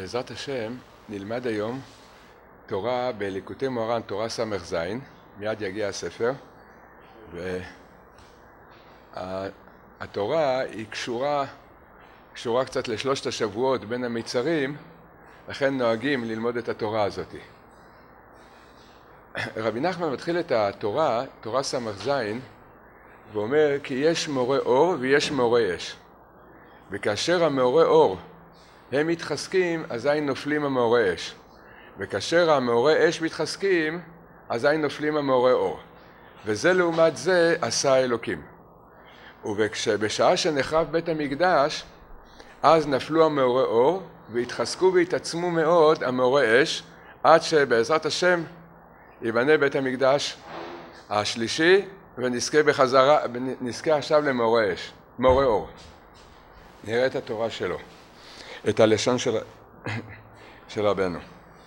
בעזרת השם נלמד היום תורה בליקוטי מוהר"ן, תורה ס"ז, מיד יגיע הספר, והתורה היא קשורה קצת לשלושת השבועות בין המצרים, לכן נוהגים ללמוד את התורה הזאת. רבי נחמן מתחיל את התורה, תורה ס"ז, ואומר כי יש מורה אור ויש מורה אש, וכאשר המורה אור הם מתחזקים, אזי נופלים המעורי אש. וכאשר המעורי אש מתחזקים, אזי נופלים המעורי אור. וזה לעומת זה עשה אלוקים. ובשעה שנחרב בית המקדש, אז נפלו המעורי אור, והתחזקו והתעצמו מאוד המעורי אש, עד שבעזרת השם ייבנה בית המקדש השלישי, ונזכה עכשיו למעורי אש, מעורי אור. נראה את התורה שלו. את הלשון של רבנו.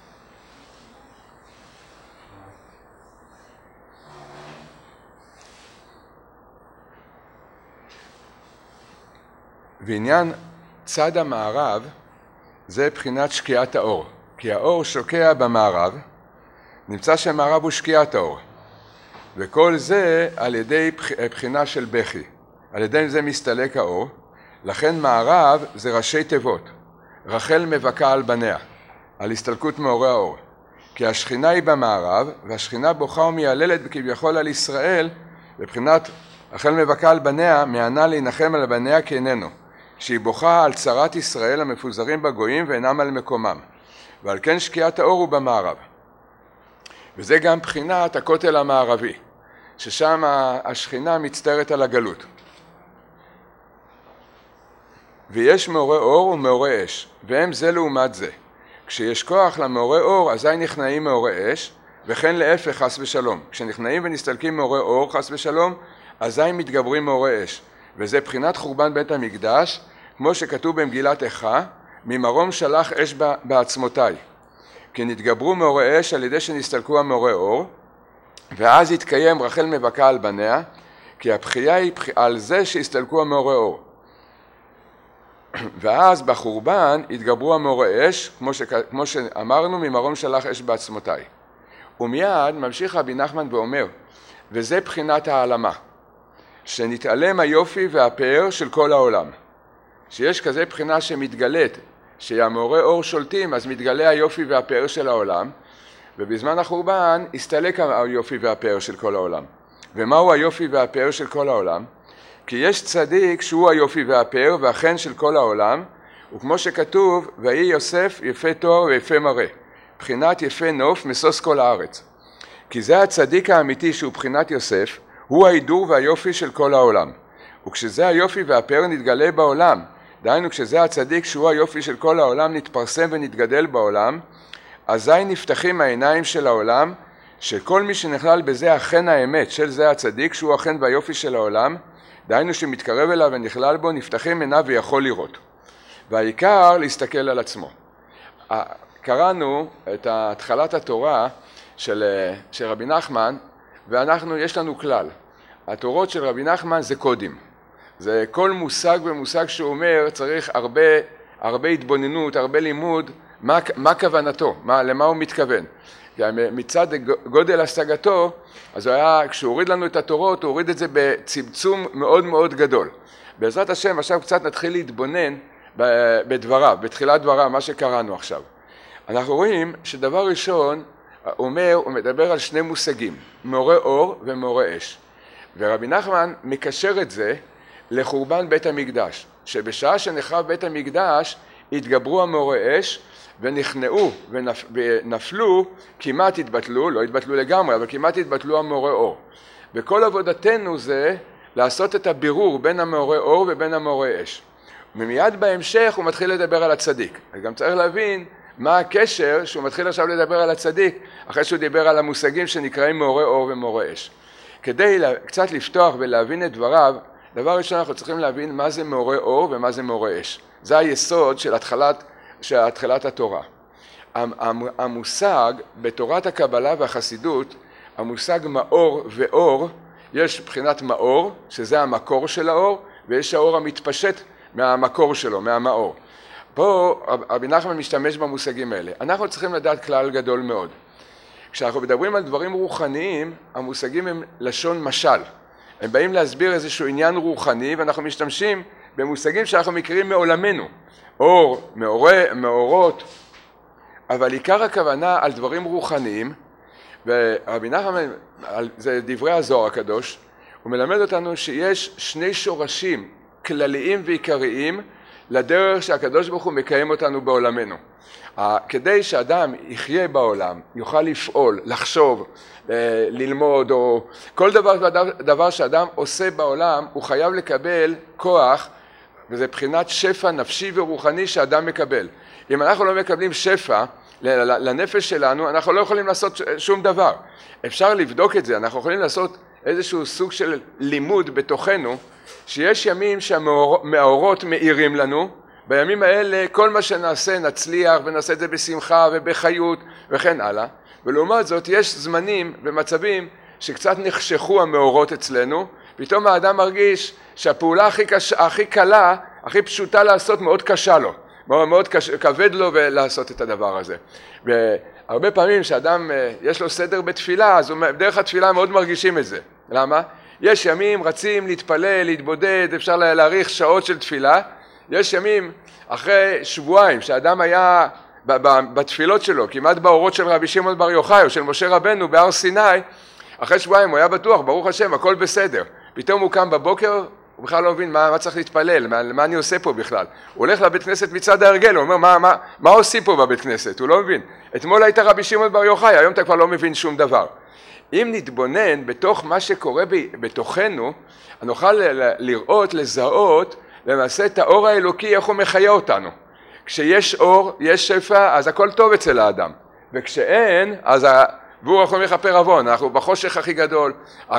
ועניין צד המערב זה בחינת שקיעת האור, כי האור שוקע במערב, נמצא שהמערב הוא שקיעת האור, וכל זה על ידי בחינה של בכי, על ידי זה מסתלק האור, לכן מערב זה ראשי תיבות, רחל מבכה על בניה, על הסתלקות מאורי האור, כי השכינה היא במערב, והשכינה בוכה ומיייללת כביכול על ישראל, בבחינת רחל מבכה על בניה, מענה להנחם על בניה כי איננו, שהיא בוכה על צרת ישראל המפוזרים בגויים ואינם על מקומם, ועל כן שקיעת האור הוא במערב. וזה גם בחינת הכותל המערבי, ששם השכינה מצטערת על הגלות. ויש מעורי אור ומעורי אש, והם זה לעומת זה. כשיש כוח למעורי אור, אזי נכנעים מעורי אש, וכן להפך חס ושלום. כשנכנעים ונסתלקים מעורי אור חס ושלום, אזי מתגברים מעורי אש. וזה בחינת חורבן בית המקדש, כמו שכתוב במגילת איכה, ממרום שלח אש בעצמותיי. כי נתגברו מעורי אש על ידי שנסתלקו המעורי אור, ואז יתקיים רחל מבכה על בניה, כי הבכייה היא על זה שהסתלקו המעורי אור. ואז בחורבן התגברו המעורי אש, כמו שאמרנו, ממרום שלח אש בעצמותיי. ומיד ממשיך רבי נחמן ואומר, וזה בחינת העלמה, שנתעלם היופי והפאר של כל העולם. שיש כזה בחינה שמתגלית, שהמעורי אור שולטים, אז מתגלה היופי והפאר של העולם, ובזמן החורבן הסתלק היופי והפאר של כל העולם. ומהו היופי והפאר של כל העולם? כי יש צדיק שהוא היופי והפאר והחן של כל העולם, וכמו שכתוב, ויהי יוסף יפה תואר ויפה מראה, בחינת יפה נוף משוש כל הארץ. כי זה הצדיק האמיתי שהוא בחינת יוסף, הוא ההידור והיופי של כל העולם. וכשזה היופי והפאר נתגלה בעולם, דהיינו כשזה הצדיק שהוא היופי של כל העולם נתפרסם ונתגדל בעולם, אזי נפתחים העיניים של העולם, שכל מי שנכלל בזה החן האמת של זה הצדיק שהוא החן והיופי של העולם, דהיינו שמתקרב אליו ונכלל בו, נפתחים עיניו ויכול לראות. והעיקר להסתכל על עצמו. קראנו את התחלת התורה של רבי נחמן, יש לנו כלל. התורות של רבי נחמן זה קודים. זה כל מושג ומושג שהוא אומר צריך הרבה התבוננות, הרבה לימוד, מה כוונתו, למה הוא מתכוון. מצד גודל השגתו, אז כשהוא הוריד לנו את התורות, הוא הוריד את זה בצמצום מאוד מאוד גדול. בעזרת השם עכשיו קצת נתחיל להתבונן בדבריו, בתחילת דבריו, מה שקראנו עכשיו. אנחנו רואים שדבר ראשון, הוא מדבר על שני מושגים, מעורי אור ומעורי אש. ורבי נחמן מקשר את זה לחורבן בית המקדש, שבשעה שנחרב בית המקדש התגברו המעורי אש, ונכנעו ונפלו, כמעט התבטלו, לא התבטלו לגמרי, אבל כמעט התבטלו המעורי אור. וכל עבודתנו זה לעשות את הבירור בין המעורי אור ובין המעורי אש. ומיד בהמשך הוא מתחיל לדבר על הצדיק. גם צריך להבין מה הקשר שהוא מתחיל עכשיו לדבר על הצדיק, אחרי שהוא דיבר על המושגים שנקראים מעורי אור ומעורי אש. כדי קצת לפתוח ולהבין את דבריו, דבר ראשון אנחנו צריכים להבין מה זה מעורי אור ומה זה מעורי אש. זה היסוד של התחלת התורה. המושג בתורת הקבלה והחסידות, המושג מאור ואור, יש בחינת מאור, שזה המקור של האור, ויש האור המתפשט מהמקור שלו, מהמאור. פה רבי נחמן משתמש במושגים האלה. אנחנו צריכים לדעת כלל גדול מאוד. כשאנחנו מדברים על דברים רוחניים, המושגים הם לשון משל. הם באים להסביר איזשהו עניין רוחני, ואנחנו משתמשים במושגים שאנחנו מכירים מעולמנו. אור, מאורות, אבל עיקר הכוונה על דברים רוחניים, ורבי נחמן, זה דברי הזוהר הקדוש, הוא מלמד אותנו שיש שני שורשים כלליים ועיקריים לדרך שהקדוש ברוך הוא מקיים אותנו בעולמנו. כדי שאדם יחיה בעולם, יוכל לפעול, לחשוב, ללמוד, או כל דבר שאדם עושה בעולם, הוא חייב לקבל כוח, וזה בחינת שפע נפשי ורוחני שאדם מקבל. אם אנחנו לא מקבלים שפע לנפש שלנו, אנחנו לא יכולים לעשות שום דבר. אפשר לבדוק את זה, אנחנו יכולים לעשות איזשהו סוג של לימוד בתוכנו, שיש ימים שהמאורות מאירים לנו, בימים האלה כל מה שנעשה נצליח ונעשה את זה בשמחה ובחיות וכן הלאה, ולעומת זאת יש זמנים ומצבים שקצת נחשכו המאורות אצלנו, פתאום האדם מרגיש שהפעולה הכי קלה, הכי פשוטה לעשות מאוד קשה לו, מאוד כבד לו ולעשות את הדבר הזה. והרבה פעמים שאדם יש לו סדר בתפילה, אז דרך התפילה מאוד מרגישים את זה. למה? יש ימים רצים להתפלל, להתבודד, אפשר להאריך שעות של תפילה. יש ימים אחרי שבועיים שהאדם היה בתפילות שלו, כמעט באורות של רבי שמעון בר יוחאי או של משה רבנו בהר סיני, אחרי שבועיים הוא היה בטוח, ברוך השם, הכל בסדר. פתאום הוא קם בבוקר, הוא בכלל לא מבין מה צריך להתפלל, מה אני עושה פה בכלל. הוא הולך לבית כנסת מצד ההרגל, הוא אומר, מה עושים פה בבית כנסת? הוא לא מבין. אתמול היית רבי שמעון בר יוחאי, היום אתה כבר לא מבין שום דבר. אם נתבונן בתוך מה שקורה בתוכנו, נוכל לראות, לזהות, למעשה את האור האלוקי, איך הוא מחיה אותנו. כשיש אור, יש שפע, אז הכל טוב אצל האדם. וכשאין, אז והוא יכול לכפר עוון, אנחנו בחושך הכי גדול.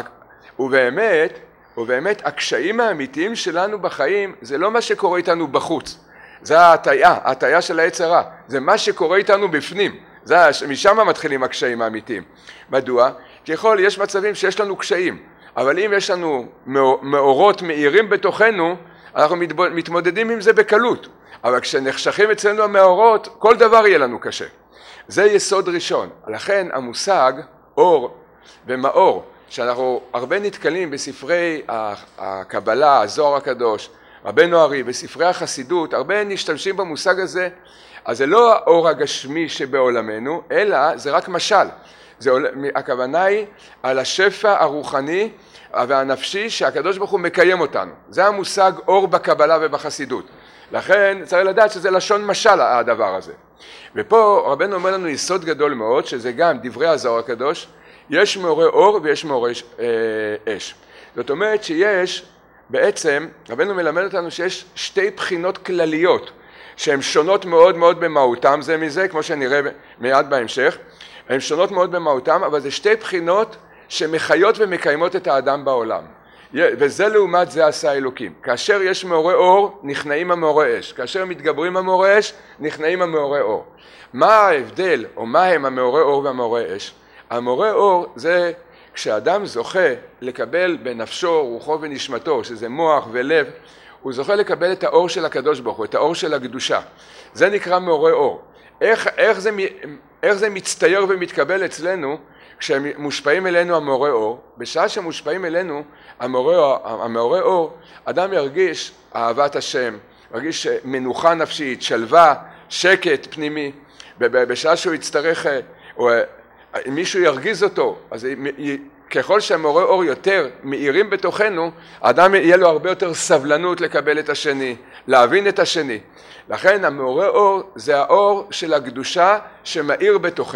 ובאמת, הקשיים האמיתיים שלנו בחיים, זה לא מה שקורה איתנו בחוץ. זה ההטיה של העץ הרע. זה מה שקורה איתנו בפנים. משם מתחילים הקשיים האמיתיים. מדוע? כי יש מצבים שיש לנו קשיים, אבל אם יש לנו מאורות מאירים בתוכנו, אנחנו מתמודדים עם זה בקלות. אבל כשנחשכים אצלנו המאורות, כל דבר יהיה לנו קשה. זה יסוד ראשון. לכן המושג אור ומאור, שאנחנו הרבה נתקלים בספרי הקבלה, הזוהר הקדוש, רבנו הרי, בספרי החסידות, הרבה נשתמשים במושג הזה, אז זה לא האור הגשמי שבעולמנו, אלא זה רק משל. הכוונה היא על השפע הרוחני והנפשי שהקדוש ברוך הוא מקיים אותנו. זה המושג אור בקבלה ובחסידות. לכן צריך לדעת שזה לשון משל הדבר הזה. ופה רבנו אומר לנו יסוד גדול מאוד, שזה גם דברי הזוהר הקדוש, יש מאורי אור ויש מאורי אש. זאת אומרת שיש בעצם, רבנו מלמד אותנו שיש שתי בחינות כלליות, שהן שונות מאוד מאוד במהותם זה מזה, כמו שנראה מיד בהמשך, הן שונות מאוד במהותם, אבל זה שתי בחינות שמחיות ומקיימות את האדם בעולם. וזה לעומת זה עשה אלוקים. כאשר יש מאורי אור, נכנעים המאורי אש. כאשר מתגברים המאורי אש, נכנעים המאורי אור. מה ההבדל, או מה הם המאורי אור והמאורי אש? המאורי אור זה כשאדם זוכה לקבל בנפשו, רוחו ונשמתו, שזה מוח ולב, הוא זוכה לקבל את האור של הקדוש ברוך הוא, את האור של הקדושה. זה נקרא מאורי אור. איך זה מצטייר ומתקבל אצלנו כשהם מושפעים אלינו המאורי אור? בשעה שמושפעים אלינו המאורי אור, אדם ירגיש אהבת השם, ירגיש מנוחה נפשית, שלווה, שקט פנימי. בשעה שהוא יצטרך, או מישהו ירגיז אותו, אז ככל שהמאורי אור יותר מאירים בתוכנו, האדם יהיה לו הרבה יותר סבלנות לקבל את השני, להבין את השני. לכן המאורי אור זה האור של הקדושה שמאיר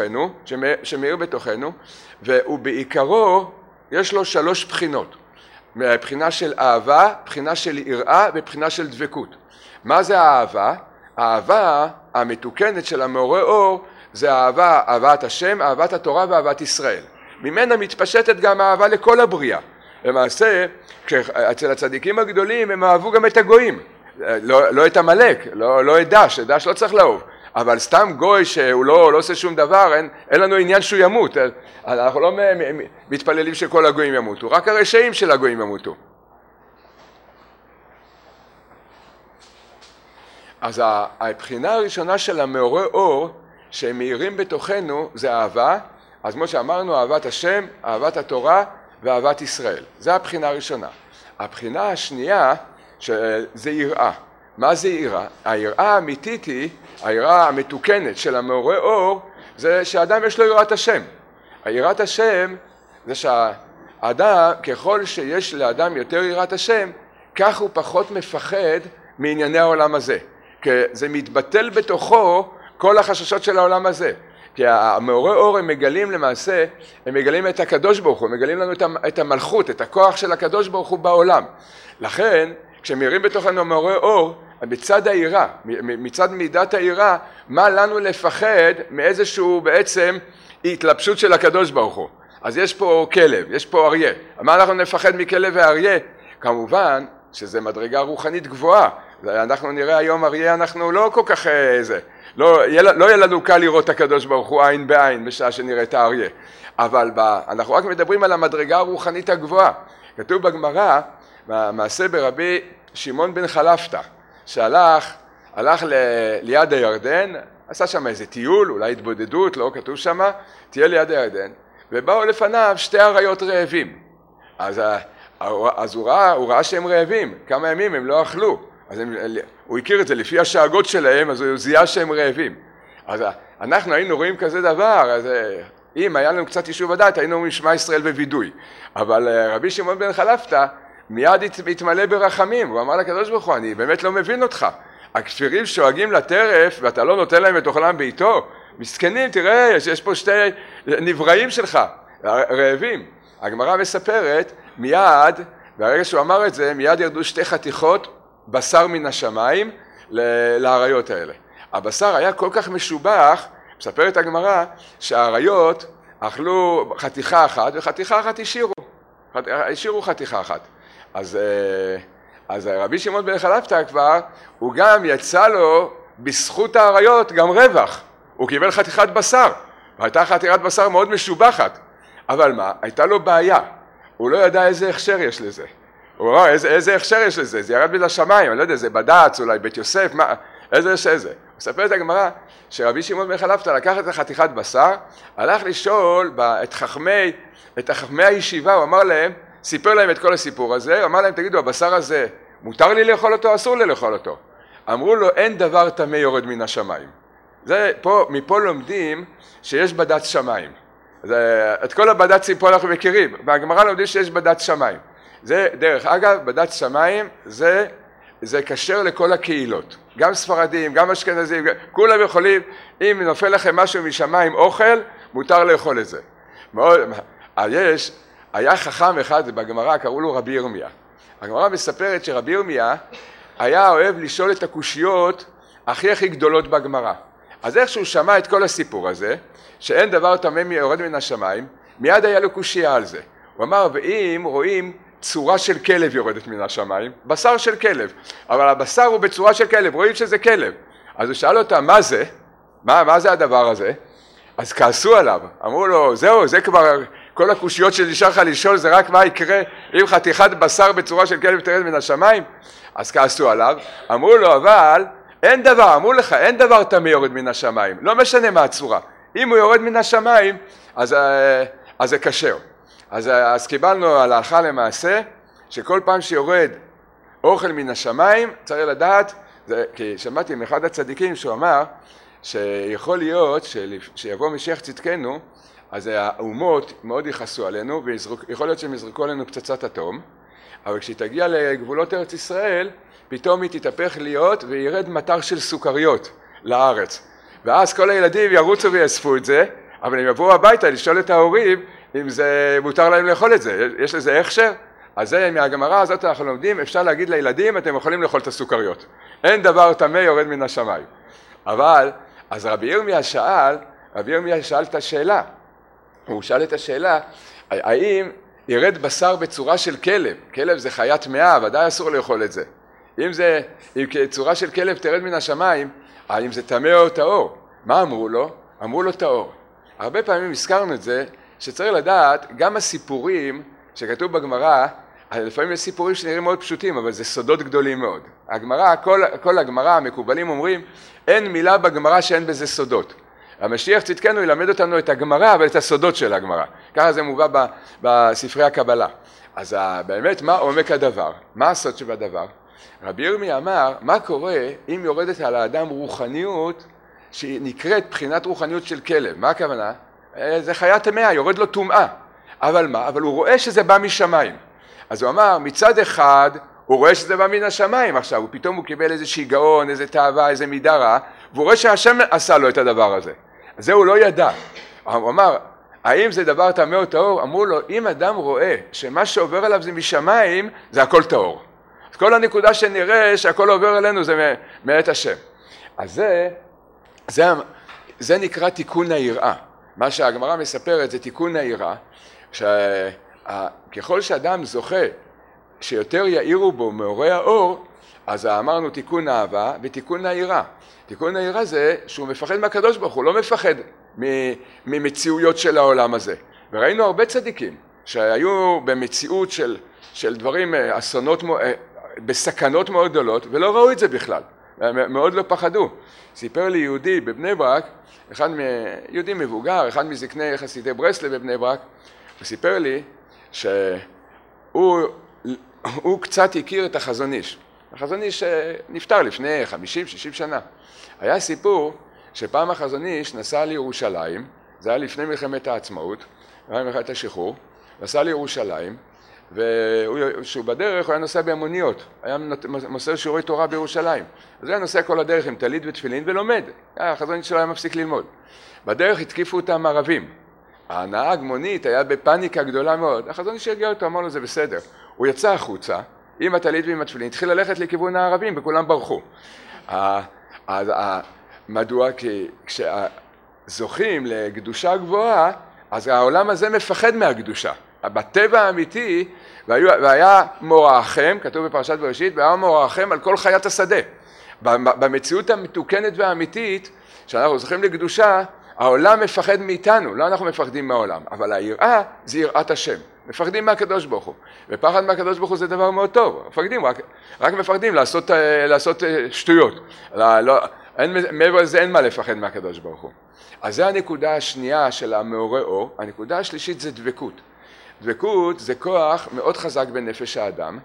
בתוכנו, והוא בעיקרו יש לו 3 בחינות. בחינה של אהבה, בחינה של יראה ובחינה של דבקות. מה זה האהבה? האהבה המתוקנת של המאורי אור זה אהבת השם, אהבת התורה ואהבת ישראל. ממנה מתפשטת גם האהבה לכל הבריאה. למעשה, אצל הצדיקים הגדולים הם אהבו גם את הגויים. לא את המלאק, לא את דש לא צריך לאהוב. אבל סתם גוי שהוא לא עושה שום דבר, אין לנו עניין שהוא ימות. אנחנו לא מתפללים שכל הגויים ימותו, רק הרשעים של הגויים ימותו. אז הבחינה הראשונה של המעוררי אור שהם מאירים בתוכנו זה אהבה. אז כמו שאמרנו, אהבת השם, אהבת התורה ואהבת ישראל. זה הבחינה הראשונה. הבחינה השנייה זה יראה. מה זה יראה? היראה האמיתית היא, היראה המתוקנת של המעוררי אור, זה שהאדם יש לו יראת השם. היראת השם זה שהאדם, ככל שיש לאדם יותר יראת השם, כך הוא פחות מפחד מענייני העולם הזה. כי זה מתבטל בתוכו כל החששות של העולם הזה. כי המעוררי אור הם מגלים למעשה, הם מגלים את הקדוש ברוך הוא, הם מגלים לנו את המלכות, את הכוח של הקדוש ברוך הוא בעולם. לכן, כשמאירים בתוכנו המעוררי אור, מצד היראה, מצד מידת היראה, מה לנו לפחד מאיזשהו בעצם התלבשות של הקדוש ברוך הוא. אז יש פה כלב, יש פה אריה. מה אנחנו נפחד מכלב ואריה? כמובן שזה מדרגה רוחנית גבוהה. אנחנו נראה היום אריה, אנחנו לא כל כך לא יהיה לנו קל לראות את הקדוש ברוך הוא עין בעין בשעה שנראה את האריה. אבל אנחנו רק מדברים על המדרגה הרוחנית הגבוהה. כתוב בגמרא, מעשה ברבי שמעון בן חלפתא, שהלך ליד הירדן, עשה שם איזה טיול, אולי התבודדות, לא כתוב שם, תהיה ליד הירדן, ובאו לפניו שתי אריות רעבים. אז הוא ראה שהם רעבים, כמה ימים הם לא אכלו. אז הוא הכיר את זה לפי השאגות שלהם, אז הוא זיהה שהם רעבים. אז אנחנו היינו רואים כזה דבר, אז אם היה לנו קצת יישוב הדעת, היינו אומרים שמע ישראל ווידוי. אבל רבי שמעון בן חלפתא מיד התמלא ברחמים, הוא אמר לקדוש ברוך הוא, אני באמת לא מבין אותך. הכפירים שואגים לטרף ואתה לא נותן להם את אוכלם בעיתו, מסכנים, תראה, יש פה שתי נבראים שלך, רעבים. הגמרא מספרת, מיד, ברגע שהוא אמר את זה, מיד ירדו שתי חתיכות בשר מן השמיים לאריות האלה. הבשר היה כל כך משובח, מספרת הגמרא, שהאריות אכלו חתיכה אחת וחתיכה אחת השאירו חתיכה אחת. אז רבי שמעון בן חלפתא כבר, הוא גם יצא לו בזכות האריות גם רווח. הוא קיבל חתיכת בשר, והייתה חתיכת בשר מאוד משובחת. אבל מה? הייתה לו בעיה. הוא לא ידע איזה הכשר יש לזה. הוא אמר, איזה הכשר יש לזה? זה ירד מן השמיים, אני לא יודע, זה בד"ץ, אולי בית יוסף, מה? איזה יש איזה? הוא מספר את הגמרא שרבי שמעון בן חלפתא לקח את החתיכת בשר, הלך לשאול את חכמי הישיבה, הוא אמר להם, סיפר להם את כל הסיפור הזה, הוא אמר להם, תגידו, הבשר הזה, מותר לי לאכול אותו, אסור לי לאכול אותו? אמרו לו, אין דבר טמא יורד מן השמיים. מפה לומדים שיש בד"ץ שמיים. את כל הבד"צים פה אנחנו מכירים, והגמרא לומדים שיש בד"ץ שמיים. זה, דרך אגב, בד"ץ שמיים זה כשר לכל הקהילות. גם ספרדים, גם אשכנזים, כולם יכולים, אם נופל לכם משהו משמיים אוכל, מותר לאכול את זה. היה חכם אחד בגמרא, קראו לו רבי ירמיה. הגמרא מספרת שרבי ירמיה היה אוהב לשאול את הקושיות הכי גדולות בגמרא. אז איך שהוא שמע את כל הסיפור הזה, שאין דבר טמא יורד מן השמיים, מיד היה לו קושייה על זה. הוא אמר, ואם רואים צורה של כלב יורדת מן השמיים, בשר של כלב, אבל הבשר הוא בצורה של כלב, רואים שזה כלב. אז הוא שאל אותה, מה זה? מה זה הדבר הזה? אז כעסו עליו, אמרו לו, זהו, זה כבר, כל הקושיות שנשאר לך לשאול, זה רק מה יקרה אם חתיכת בשר בצורה של כלב תרד מן השמיים? אז כעסו עליו, אמרו לו, אבל אין דבר, אמרו לך, אין דבר טמא יורד מן השמיים, לא משנה מה הצורה. אם הוא יורד מן השמיים, אז זה כשר. אז קיבלנו על ההלכה למעשה, שכל פעם שיורד אוכל מן השמיים, צריך לדעת, כי שמעתי מאחד הצדיקים שהוא אמר, שיכול להיות שיבוא משיח צדקנו, אז האומות מאוד יכעסו עלינו, ויכול להיות שהם יזרקו עלינו פצצת אטום, אבל כשתגיע לגבולות ארץ ישראל, פתאום היא תתהפך להיות וירד מטר של סוכריות לארץ. ואז כל הילדים ירוצו ויאספו את זה, אבל הם יבואו הביתה לשאול את ההורים אם זה מותר להם לאכול את זה, יש לזה הכשר? אז זה מהגמרא הזאת אנחנו לומדים, אפשר להגיד לילדים, אתם יכולים לאכול את הסוכריות. אין דבר טמא יורד מן השמיים. אבל, אז רבי ירמיה שאל את השאלה, הוא שאל את השאלה, האם ירד בשר בצורה של כלב? כלב זה חיה טמאה, ודאי אסור לאכול את זה. אם צורה של כלב תרד מן השמיים, האם זה טמא או טהור? מה אמרו לו? אמרו לו טהור. הרבה פעמים הזכרנו את זה, שצריך לדעת, גם הסיפורים שכתוב בגמרא לפעמים יש סיפורים שנראים מאוד פשוטים, אבל זה סודות גדולים מאוד. הגמרא, כל הגמרא, המקובלים אומרים, אין מילה בגמרא שאין בזה סודות. המשיח צדקנו ילמד אותנו את הגמרא ואת הסודות של הגמרא. ככה זה מובא בספרי הקבלה. אז באמת, מה עומק הדבר? מה הסוד שבדבר? רבי ירמיה אמר, מה קורה אם יורדת על האדם רוחניות שהיא נקראת בחינת רוחניות של כלב? מה הכוונה? זה חיה טמאה, יורד לו טומאה. אבל מה? אבל הוא רואה שזה בא משמיים. אז הוא אמר, מצד אחד, הוא רואה שזה בא מן השמיים עכשיו, ופתאום הוא קיבל איזה שיגעון, איזה תאווה, איזה מידה רע, והוא רואה שהשם עשה לו את הדבר הזה. אז זה הוא לא ידע. הוא אמר, האם זה דבר טמא או טהור? אמרו לו, אם אדם רואה שמה שעובר עליו זה משמיים, זה הכל טהור. אז כל הנקודה שנראה שהכל עובר אלינו זה מאת השם. אז זה נקרא תיקון היראה. מה שהגמרא מספרת זה תיקון היראה, שככל שאדם זוכה שיותר יאירו בו מאורי האור, אז אמרנו תיקון האהבה ותיקון היראה. תיקון היראה זה שהוא מפחד מהקדוש ברוך הוא, לא מפחד ממציאויות של העולם הזה. וראינו הרבה צדיקים שהיו במציאות של דברים, אסונות, בסכנות מאוד גדולות, ולא ראו את זה בכלל, מאוד לא פחדו. סיפר לי יהודי בבני ברק, יהודי מבוגר, אחד מזקני חסידי ברסלב בבני ברק, הוא סיפר לי שהוא קצת הכיר את החזון איש. החזון איש נפטר לפני 50-60 שנה. היה סיפור שפעם החזון איש נסע לירושלים, זה היה לפני מלחמת העצמאות, היה מלחמת השחרור, נסע לירושלים, ושהוא בדרך הוא היה נוסע בהמוניות, היה מוסר שיעורי תורה בירושלים. אז הוא היה נוסע כל הדרך עם טלית ותפילין ולומד, החזון איש שלו היה מפסיק ללמוד. בדרך התקיפו אותם ערבים. הנהג מונית היה בפניקה גדולה מאוד, החזון איש הרגיע אותו, אמר לו זה בסדר. הוא יצא החוצה עם הטלית ועם התפילין, התחיל ללכת לכיוון הערבים וכולם ברחו. מדוע? כי כשזוכים לקדושה גבוהה, אז העולם הזה מפחד מהקדושה. בטבע האמיתי, והיה מוראכם, כתוב בפרשת בראשית, והיה מוראכם על כל חיית השדה. במציאות המתוקנת והאמיתית, שאנחנו זוכים לקדושה, העולם מפחד מאיתנו, לא אנחנו מפחדים מהעולם, אבל היראה זה יראת השם. מפחדים מהקדוש ברוך הוא, ופחד מהקדוש ברוך הוא זה דבר מאוד טוב, מפחדים, רק מפחדים לעשות שטויות, מעבר לזה אין מה לפחד מהקדוש ברוך הוא. אז זה הנקודה השנייה של המאורי אור. הנקודה השלישית זה דבקות. דבקות זה כוח מאוד חזק בנפש האדם,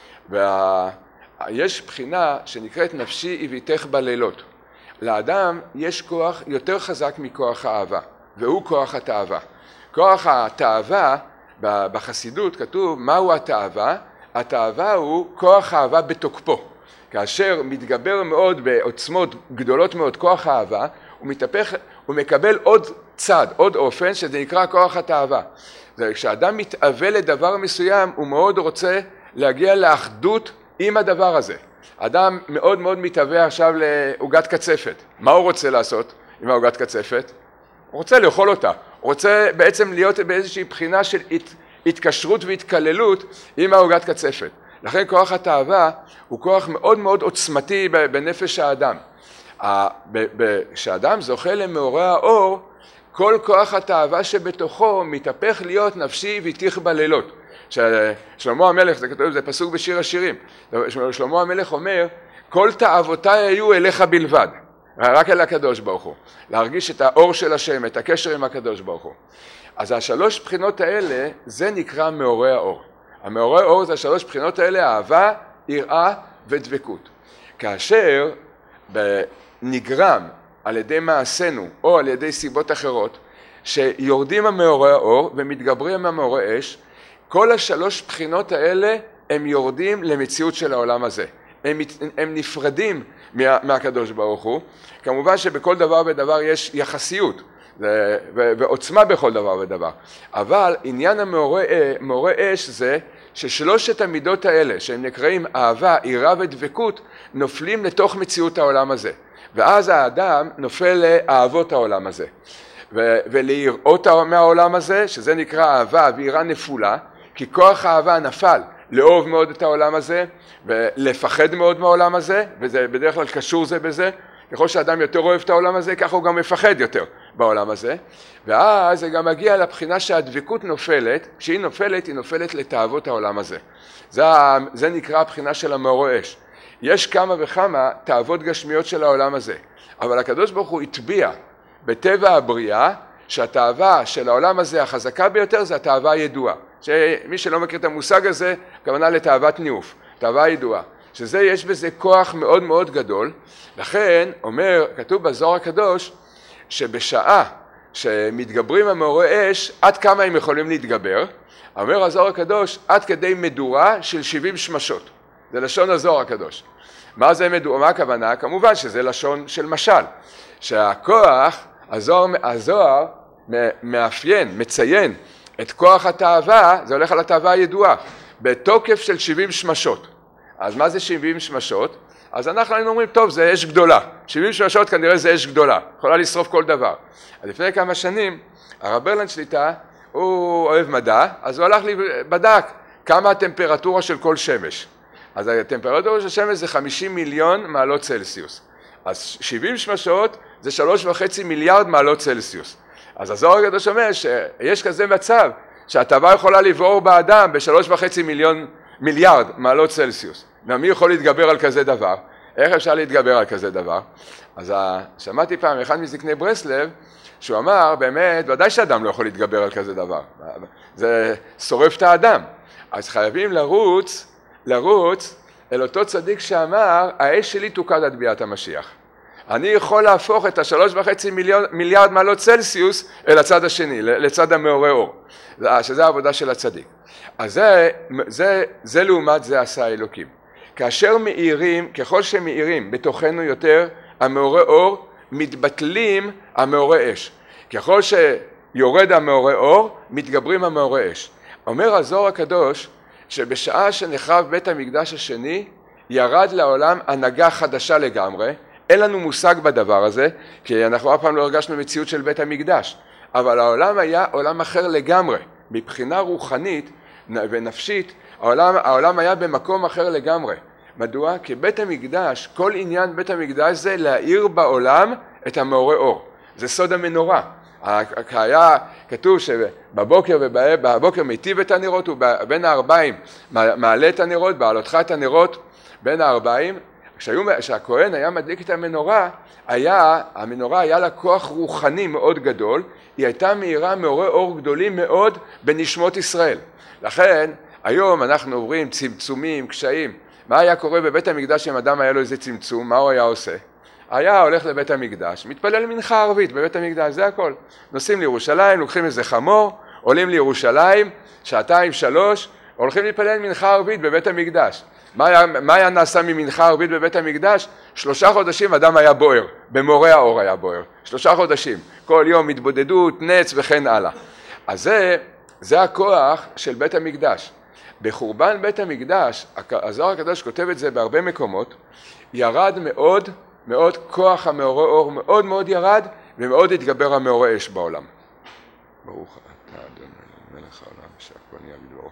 ויש בחינה שנקראת נפשי הביתך בלילות. לאדם יש כוח יותר חזק מכוח האהבה, והוא כוח התאווה. כוח התאווה, בחסידות כתוב מהו התאווה? התאווה הוא כוח האהבה בתוקפו. כאשר מתגבר מאוד בעוצמות גדולות מאוד כוח האהבה, הוא מתהפך, הוא מקבל עוד צד, עוד אופן, שזה נקרא כוח התאווה. כשאדם מתאווה לדבר מסוים, הוא מאוד רוצה להגיע לאחדות עם הדבר הזה. אדם מאוד מאוד מתאווה עכשיו לעוגת קצפת. מה הוא רוצה לעשות עם העוגת קצפת? הוא רוצה לאכול אותה. הוא רוצה בעצם להיות באיזושהי בחינה של התקשרות והתקללות עם העוגת קצפת. לכן כוח התאווה הוא כוח מאוד מאוד עוצמתי בנפש האדם. כשאדם זוכה למאורי האור, כל כוח התאווה שבתוכו מתהפך להיות נפשי הביתך בלילות. שלמה המלך, זה כתוב, זה פסוק בשיר השירים. שלמה המלך אומר, כל תאוותיי היו אליך בלבד, רק אל הקדוש ברוך הוא. להרגיש את האור של השם, את הקשר עם הקדוש ברוך הוא. אז השלוש בחינות האלה, זה נקרא מאורי האור. המאורי האור זה השלוש בחינות האלה, אהבה, יראה ודבקות. כאשר נגרם על ידי מעשינו או על ידי סיבות אחרות, שיורדים המאורי האור ומתגברים המאורי אש, כל השלוש בחינות האלה הם יורדים למציאות של העולם הזה. הם נפרדים מהקדוש ברוך הוא. כמובן שבכל דבר ודבר יש יחסיות ועוצמה בכל דבר ודבר. אבל עניין המאורי אש זה ששלושת המידות האלה, שהם נקראים אהבה, יראה ודבקות, נופלים לתוך מציאות העולם הזה. ואז האדם נופל לאהבות העולם הזה. ולראות מהעולם הזה, שזה נקרא אהבה ויראה נפולה, כי כוח האהבה נפל לאהוב מאוד את העולם הזה, ולפחד מאוד מהעולם הזה, וזה בדרך כלל קשור זה בזה. ככל שאדם יותר אוהב את העולם הזה, ככה הוא גם מפחד יותר בעולם הזה, ואז זה גם מגיע לבחינה שהדבקות נופלת, כשהיא נופלת, היא נופלת לתאוות העולם הזה. זה נקרא הבחינה של המאור אש. יש כמה וכמה תאוות גשמיות של העולם הזה, אבל הקדוש ברוך הוא הטביע בטבע הבריאה שהתאווה של העולם הזה החזקה ביותר זה התאווה הידועה. שמי שלא מכיר את המושג הזה, הכוונה לתאוות ניאוף, תאווה ידועה. שזה יש בזה כוח מאוד מאוד גדול, לכן אומר, כתוב בזוהר הקדוש, שבשעה שמתגברים המאורי אש, עד כמה הם יכולים להתגבר, אומר הזוהר הקדוש, עד כדי מדורה של 70 שמשות. זה לשון הזוהר הקדוש. מה זה מדורה? מה הכוונה? כמובן שזה לשון של משל, שהכוח, הזוהר מאפיין, מציין את כוח התאווה, זה הולך על התאווה הידועה, בתוקף של 70 שמשות. אז מה זה 70 שמשות? אז אנחנו היינו אומרים, טוב, זה אש גדולה. 70 שמשות כנראה זה אש גדולה, יכולה לשרוף כל דבר. אז לפני כמה שנים, הרב ברלנד שליטה, הוא אוהב מדע, אז הוא הלך בדק כמה הטמפרטורה של כל שמש. אז הטמפרטורה של שמש זה 50 מיליון מעלות צלסיוס. אז 70 שמשות זה 3.5 מיליארד מעלות צלסיוס. אז הזוהר הקדוש אומר שיש כזה מצב שהתאווה יכולה לבעור באדם ב3.5 מיליארד מעלות צלסיוס. ומי יכול להתגבר על כזה דבר? איך אפשר להתגבר על כזה דבר? אז שמעתי פעם אחד מזקני ברסלב שהוא אמר באמת ודאי שאדם לא יכול להתגבר על כזה דבר. זה שורף את האדם. אז חייבים לרוץ אל אותו צדיק שאמר האש שלי תוקד עד ביאת המשיח. אני יכול להפוך את 3.5 מיליארד מעלות צלסיוס אל הצד השני, לצד המאורי אור, שזה העבודה של הצדיק. אז זה לעומת זה עשה האלוקים. כאשר מאירים, ככל שמאירים בתוכנו יותר, המאורי אור מתבטלים המאורי אש. ככל שיורד המאורי אור, מתגברים המאורי אש. אומר הזוהר הקדוש, שבשעה שנחרב בית המקדש השני, ירד לעולם הנהגה חדשה לגמרי, אין לנו מושג בדבר הזה, כי אנחנו אף פעם לא הרגשנו מציאות של בית המקדש, אבל העולם היה עולם אחר לגמרי, מבחינה רוחנית ונפשית, העולם היה במקום אחר לגמרי. מדוע? כי בית המקדש, כל עניין בית המקדש זה להאיר בעולם את המאורי אור. זה סוד המנורה. היה כתוב שבבוקר מיטיב את הנרות, ובין הערביים מעלה את הנרות, בעלותך את הנרות בין הערביים. כשהכהן היה מדליק את המנורה, המנורה היה לה כוח רוחני מאוד גדול, היא הייתה מאירה מאורי אור גדולים מאוד בנשמות ישראל. לכן היום אנחנו עוברים צמצומים, קשיים. מה היה קורה בבית המקדש אם אדם היה לו איזה צמצום? מה הוא היה עושה? היה הולך לבית המקדש, מתפלל מנחה ערבית בבית המקדש, זה הכל. נוסעים לירושלים, לוקחים איזה חמור, עולים לירושלים, 2-3, הולכים להתפלל מנחה ערבית בבית המקדש. מה היה נעשה ממנחה ערבית בבית המקדש? 3 חודשים אדם היה בוער, במורי האור היה בוער. 3 חודשים, כל יום התבודדות, נץ וכן הלאה. אז זה הכוח של בית המקדש. בחורבן בית המקדש, הזוהר הקדוש כותב את זה בהרבה מקומות, ירד מאוד מאוד כוח המאורי אור, מאוד מאוד ירד, ומאוד התגבר המאורי אש בעולם. ברוך אתה אדוני מלך העולם שהכל נהיה בדברו.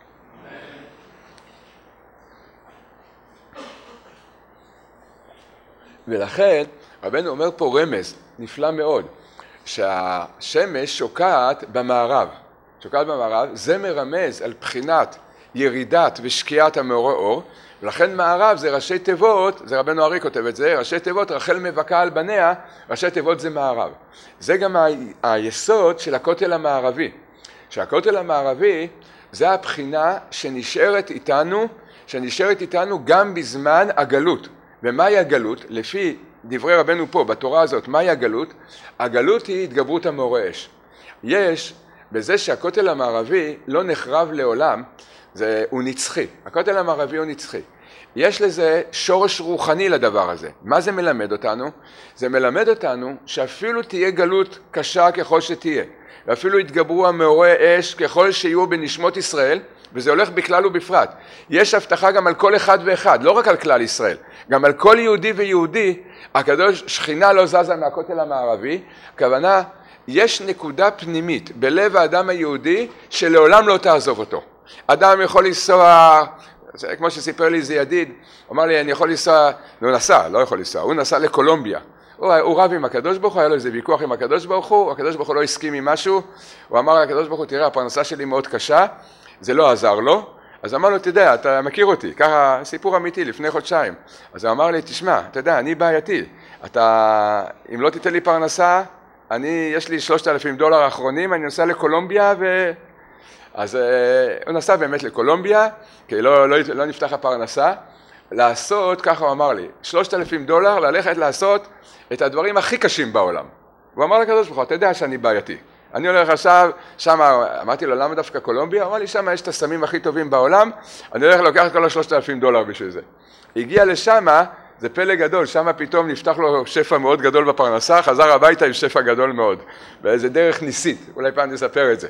ולכן רבנו אומר פה רמז נפלא מאוד, שהשמש שוקעת במערב. שוקעת במערב, זה מרמז על בחינת ירידת ושקיעת המאורי אור, ולכן מערב זה ראשי תיבות, זה רבנו ארי כותב את זה, ראשי תיבות רחל מבכה על בניה, ראשי תיבות זה מערב. זה גם היסוד של הכותל המערבי. שהכותל המערבי זה הבחינה שנשארת איתנו גם בזמן הגלות. ומהי הגלות? לפי דברי רבנו פה בתורה הזאת, מהי הגלות? הגלות היא התגברות המאורי אש. יש בזה שהכותל המערבי לא נחרב לעולם, הוא נצחי. הכותל המערבי הוא נצחי. יש לזה שורש רוחני לדבר הזה. מה זה מלמד אותנו? זה מלמד אותנו שאפילו תהיה גלות קשה ככל שתהיה, ואפילו יתגברו המאורי אש ככל שיהיו בנשמות ישראל, וזה הולך בכלל ובפרט. יש הבטחה גם על כל אחד ואחד, לא רק על כלל ישראל, גם על כל יהודי ויהודי. הקדוש שכינה לא זזה מהכותל המערבי, הכוונה יש נקודה פנימית בלב האדם היהודי שלעולם לא תעזוב אותו. אדם יכול לנסוע, כמו שסיפר לי איזה ידיד, אמר לי אני יכול לנסוע, הוא נסע לקולומביה, הוא רב עם הקדוש ברוך הוא, היה לו איזה ויכוח עם הקדוש ברוך הוא, הקדוש ברוך הוא לא הסכים עם משהו, הוא אמר לקדוש ברוך הוא, תראה, הפרנסה שלי מאוד קשה, זה לא עזר לו, אז אמר לו, תדע, אתה מכיר אותי, ככה סיפור אמיתי לפני חודשיים, אז הוא אמר לי, תשמע, תדע, אני בעייתי, אם לא תיתן לי פרנסה, יש לי $3,000 האחרונים, אני נוסע לקולומביה אז הוא נסע באמת לקולומביה, כי לא נפתח הפרנסה, לעשות, ככה הוא אמר לי, $3,000 ללכת לעשות את הדברים הכי קשים בעולם. הוא אמר לקדוש ברוך הוא, אתה יודע שאני בעייתי. אני הולך עכשיו, שם, אמרתי לו, למה דווקא קולומביה? הוא אמר לי, שם יש את הסמים הכי טובים בעולם, אני הולך לקחת כל $3,000 בשביל זה. הגיע לשם, זה פלא גדול, שם פתאום נפתח לו שפע מאוד גדול בפרנסה, חזר הביתה עם שפע גדול מאוד, באיזה דרך ניסית, אולי פעם נספר את זה.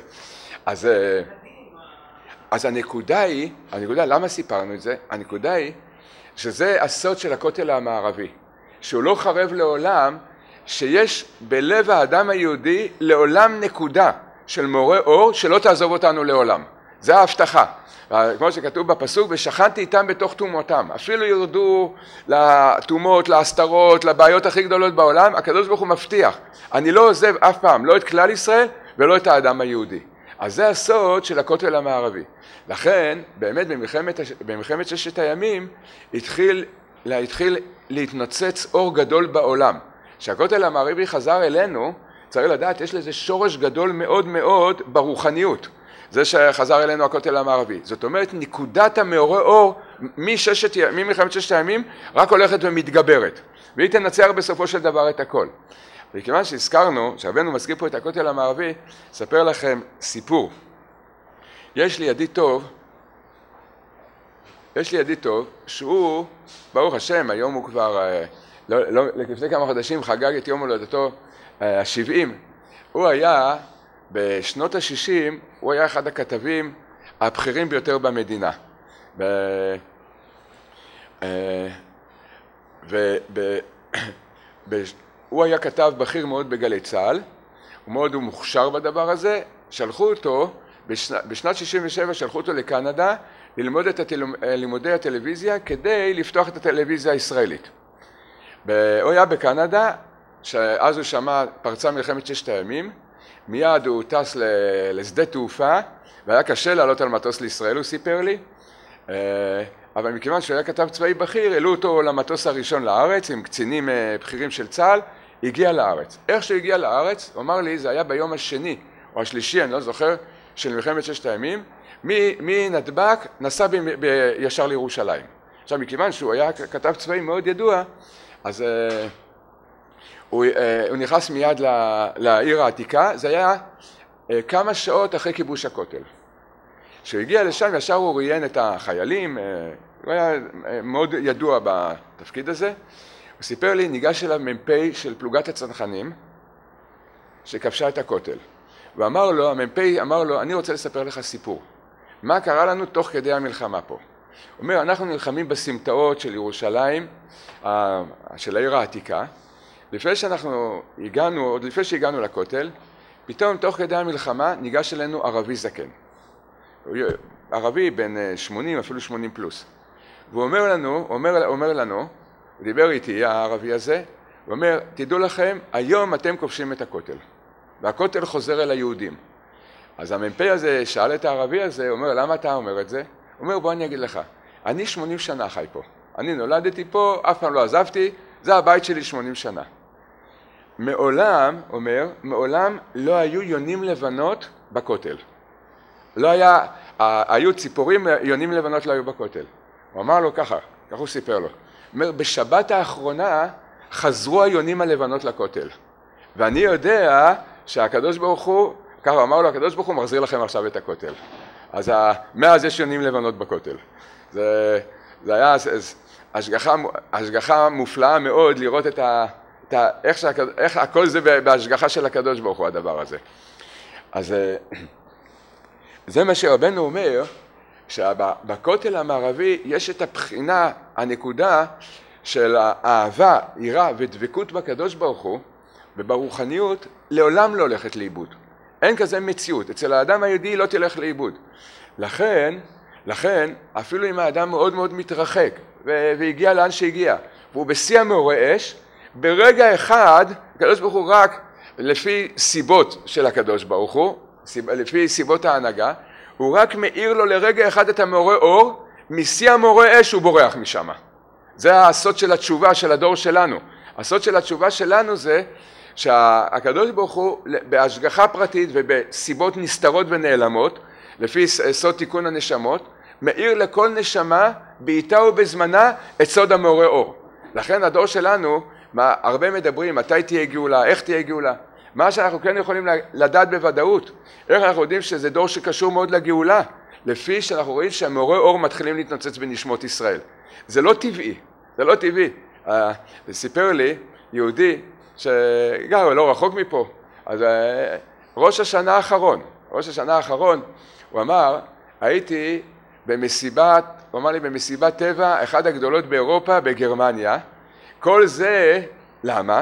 אז הנקודה היא, למה סיפרנו את זה? הנקודה היא שזה הסוד של הכותל המערבי, שהוא לא חרב לעולם, שיש בלב האדם היהודי לעולם נקודה של מורה אור שלא תעזוב אותנו לעולם. זה ההבטחה. כמו שכתוב בפסוק, ושכנתי איתם בתוך תומותם. אפילו ירדו לתומות, להסתרות, לבעיות הכי גדולות בעולם, הקדוש ברוך הוא מבטיח. אני לא עוזב אף פעם, לא את כלל ישראל ולא את האדם היהודי. אז זה הסוד של הכותל המערבי. לכן, באמת במלחמת ששת הימים, התחיל להתנוצץ אור גדול בעולם. כשהכותל המערבי חזר אלינו, צריך לדעת, יש לזה שורש גדול מאוד מאוד ברוחניות. זה שחזר אלינו הכותל המערבי. זאת אומרת, נקודת המאורי אור ממלחמת ששת הימים רק הולכת ומתגברת. והיא תנצח בסופו של דבר את הכל. וכיוון שהזכרנו, שהבאנו מזכיר פה את הכותל המערבי, אספר לכם סיפור. יש לי ידיד טוב, שהוא, ברוך השם, היום הוא כבר, לפני כמה חודשים חגג את יום הולדתו ה-70. הוא היה, בשנות ה-60, הוא היה אחד הכתבים הבכירים ביותר במדינה. הוא היה כתב בכיר מאוד בגלי צה"ל, הוא מוכשר בדבר הזה, שלחו אותו, בשנת 67 שלחו אותו לקנדה, ללמוד את לימודי הטלוויזיה כדי לפתוח את הטלוויזיה הישראלית. הוא היה בקנדה, שאז הוא שמע פרצה מלחמת ששת הימים, מיד הוא טס לשדה תעופה, והיה קשה לעלות על מטוס לישראל, הוא סיפר לי, אבל מכיוון שהוא היה כתב צבאי בכיר, העלו אותו למטוס הראשון לארץ, עם קצינים בכירים של צה"ל, הגיע לארץ. איך שהוא הגיע לארץ, הוא אמר לי, זה היה ביום השני, או השלישי, אני לא זוכר, של מלחמת ששת הימים, מנתב"ג נסע ישר לירושלים. עכשיו, מכיוון שהוא היה כתב צבאי מאוד ידוע, אז הוא נכנס מיד לעיר העתיקה, זה היה כמה שעות אחרי כיבוש הכותל. כשהוא הגיע לשם, ישר הוא ראיין את החיילים, הוא היה מאוד ידוע בתפקיד הזה, הוא סיפר לי, ניגש אליו מ"פ של פלוגת הצנחנים, שכבשה את הכותל. ואמר לו, המ"פ אמר לו, אני רוצה לספר לך סיפור. מה קרה לנו תוך כדי המלחמה פה? הוא אומר, אנחנו נלחמים בסמטאות של ירושלים, של העיר העתיקה, עוד לפני שהגענו לכותל, פתאום תוך כדי המלחמה ניגש אלינו ערבי זקן. ערבי בן 80, אפילו 80 פלוס. והוא אומר לנו, הוא דיבר איתי, הערבי הזה, הוא אומר, תדעו לכם, היום אתם כובשים את הכותל, והכותל חוזר אל היהודים. אז המ"פ הזה שאל את הערבי הזה, הוא אומר, למה אתה אומר את זה? הוא אומר, בוא אני אגיד לך, אני 80 שנה חי פה. אני נולדתי פה, אף פעם לא עזבתי, זה הבית שלי 80 שנה. מעולם לא היו יונים לבנות בכותל. היו ציפורים, יונים לבנות לא היו בכותל. הוא אמר לו ככה הוא סיפר לו. הוא אומר, בשבת האחרונה חזרו היונים הלבנות לכותל. ואני יודע שהקדוש ברוך הוא, ככה אמר לו, הקדוש ברוך הוא מחזיר לכם עכשיו את הכותל. אז מאז יש יונים לבנות בכותל. זה היה השגחה מופלאה מאוד לראות איך הכל זה בהשגחה של הקדוש ברוך הוא הדבר הזה. אז זה מה שרבנו אומר, שבכותל המערבי יש את הבחינה, הנקודה של האהבה, יראה ודבקות בקדוש ברוך הוא, וברוחניות לעולם לא הולכת לאיבוד. אין כזה מציאות, אצל האדם היהודי לא תלך לאיבוד. לכן, אפילו אם האדם מאוד מאוד מתרחק, והגיע לאן שהגיע, והוא בשיא המאורי אש, ברגע אחד, הקדוש ברוך הוא רק לפי סיבות של הקדוש ברוך הוא, לפי סיבות ההנהגה, הוא רק מאיר לו לרגע אחד את המעורר אור, משיא המעורר אש הוא בורח משם. זה הסוד של התשובה של הדור שלנו. הסוד של התשובה שלנו זה שהקדוש ברוך הוא בהשגחה פרטית ובסיבות נסתרות ונעלמות, לפי סוד תיקון הנשמות, מאיר לכל נשמה בעיתה ובזמנה את סוד המעורר אור. לכן הדור שלנו, הרבה מדברים, מתי תהיה גאולה, איך תהיה גאולה. מה שאנחנו כן יכולים לדעת בוודאות, איך אנחנו יודעים שזה דור שקשור מאוד לגאולה, לפי שאנחנו רואים שהמעוררי אור מתחילים להתנוצץ בנשמות ישראל. זה לא טבעי, זה לא טבעי. סיפר לי יהודי שגר לא רחוק מפה, אז ראש השנה האחרון, הוא אמר, הייתי במסיבת, הוא אמר לי במסיבת טבע, אחת הגדולות באירופה, בגרמניה. כל זה למה?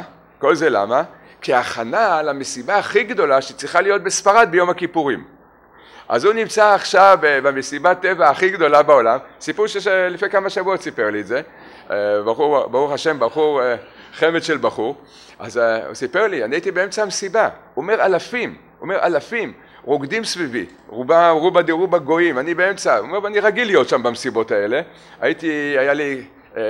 כי ההכנה למסיבה הכי גדולה שצריכה להיות בספרד ביום הכיפורים. אז הוא נמצא עכשיו במסיבת טבע הכי גדולה בעולם, סיפור שלפני כמה שבועות סיפר לי את זה, ברוך השם, בחור, חמד של בחור, אז הוא סיפר לי, אני הייתי באמצע המסיבה, הוא אומר אלפים, רוקדים סביבי, רובה גויים, אני באמצע, הוא אומר, אני רגיל להיות שם במסיבות האלה, היה לי,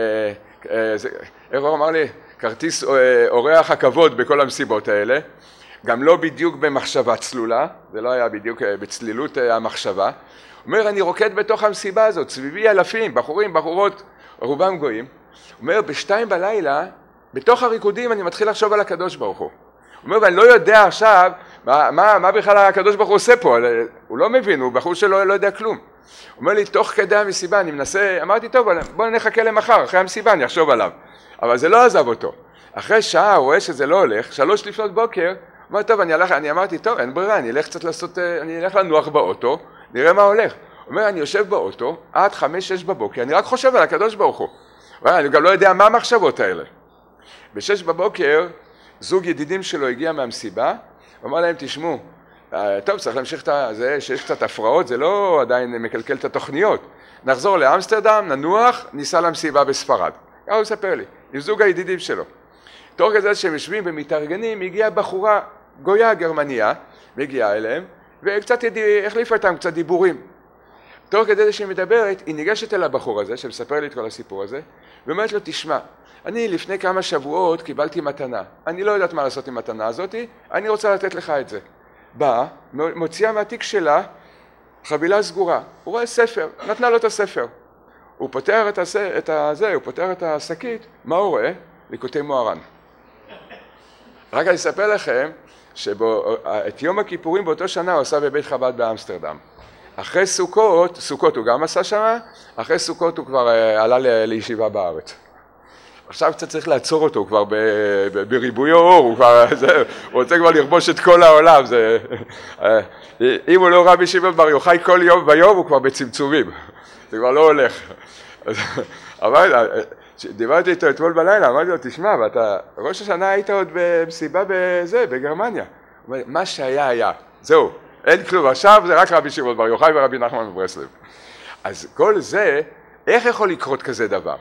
איך הוא אמר לי, כרטיס אורח הכבוד בכל המסיבות האלה, גם לא בדיוק במחשבה צלולה, זה לא היה בדיוק בצלילות המחשבה. הוא אומר, אני רוקד בתוך המסיבה הזאת, סביבי אלפים, בחורים, בחורות, רובם גויים. הוא אומר, בשתיים בלילה, בתוך הריקודים אני מתחיל לחשוב על הקדוש ברוך הוא. הוא אומר, ואני לא יודע עכשיו מה בכלל הקדוש ברוך הוא עושה פה, הוא לא מבין, הוא בחור שלא יודע כלום. הוא אומר לי, תוך כדי המסיבה אני מנסה, אמרתי, טוב, בוא נחכה למחר, אחרי המסיבה אני אחשוב עליו. אבל זה לא עזב אותו. אחרי שעה הוא רואה שזה לא הולך, 3 לפנות בוקר, הוא אומר, טוב, אני אמרתי, טוב, אין ברירה, אני אלך לנוח באוטו, נראה מה הולך. הוא אומר, אני יושב באוטו, עד 5-6 בבוקר, אני רק חושב על הקדוש ברוך הוא. אני גם לא יודע מה המחשבות האלה. ב-6 בבוקר, זוג ידידים שלו הגיע מהמסיבה, הוא אמר להם, תשמעו, טוב, צריך להמשיך את זה, שיש קצת הפרעות, זה לא עדיין מקלקל את התוכניות. נחזור לאמסטרדם, ננוח, ניסע למסיבה בספרד. הוא מספר לי, עם זוג הידידים שלו. תוך כזה שהם יושבים ומתארגנים, הגיעה בחורה גויה גרמניה, מגיעה אליהם, וקצת החליפה איתם קצת דיבורים. תוך כדי שהיא מדברת, היא ניגשת אל הבחור הזה, שמספר לי את כל הסיפור הזה, ואומרת לו, תשמע, אני לפני כמה שבועות קיבלתי מתנה. אני לא יודעת מה לעשות עם מתנה הזאת, אני רוצה לתת לך את זה. באה, מוציאה מהתיק שלה חבילה סגורה. הוא רואה ספר, נתנה לו את הספר. הוא פותח את השקית, מה הוא רואה? ליקוטי מוהר"ן. רק אני אספר לכם שאת יום הכיפורים באותו שנה הוא עשה בבית חב"ד באמסטרדם. אחרי סוכות הוא גם עשה שם, אחרי סוכות הוא כבר עלה לישיבה בארץ. עכשיו קצת צריך לעצור אותו, הוא כבר בריבוי אור, הוא רוצה כבר לרבוש את כל העולם. אם הוא לא רב ישיבה בר יוחאי כל יום ביום, הוא כבר בצמצומים. זה כבר לא הולך. אבל דיברתי איתו אתמול בלילה, אמרתי לו, תשמע, ואתה ראש השנה היית עוד במסיבה בגרמניה. מה שהיה היה, זהו, אין כלום, עכשיו זה רק רבי שמעון בר יוחאי ורבי נחמן מברסלב. אז כל זה, איך יכול לקרות כזה דבר?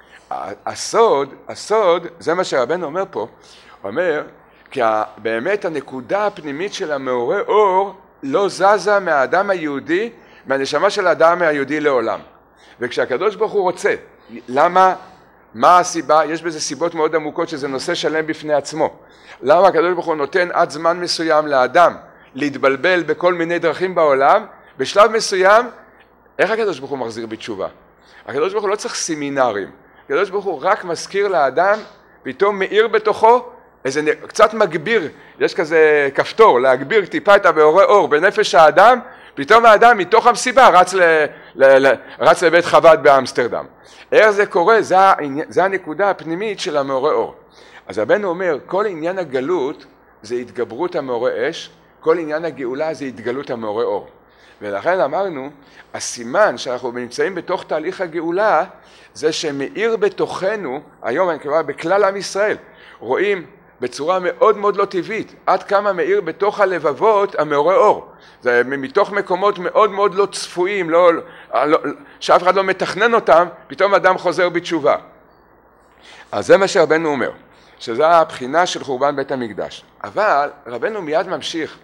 הסוד, זה מה שרבנו אומר פה, הוא אומר, כי באמת הנקודה הפנימית של המעורר אור לא זזה מהאדם היהודי, מהנשמה של האדם היהודי לעולם. וכשהקדוש ברוך הוא רוצה, למה, מה הסיבה? יש בזה סיבות מאוד עמוקות שזה נושא שלם בפני עצמו. למה הקדוש ברוך הוא נותן עד זמן מסוים לאדם להתבלבל בכל מיני דרכים בעולם? בשלב מסוים, איך הקדוש ברוך הוא מחזיר בתשובה? הקדוש ברוך הוא לא צריך סמינרים. הקדוש ברוך הוא רק מזכיר לאדם, פתאום מאיר בתוכו, קצת מגביר, יש כזה כפתור, להגביר טיפה את המעורר אור בנפש האדם, פתאום האדם מתוך המסיבה רץ לבית חב"ד באמסטרדם. איך זה קורה? זה הנקודה הפנימית של המעורר אור. אז רבנו אומר, כל עניין הגלות זה התגברות המעורר אש, כל עניין הגאולה זה התגלות המעורר אור. ולכן אמרנו, הסימן שאנחנו נמצאים בתוך תהליך הגאולה, זה שמאיר בתוכנו, היום אני כבר בכלל עם ישראל, רואים בצורה מאוד מאוד לא טבעית, עד כמה מאיר בתוך הלבבות המעורר אור. זה מתוך מקומות מאוד מאוד לא צפויים, שאף אחד לא מתכנן אותם, פתאום אדם חוזר בתשובה. אז זה מה שרבנו אומר, שזו הבחינה של חורבן בית המקדש. אבל רבנו מיד ממשיך,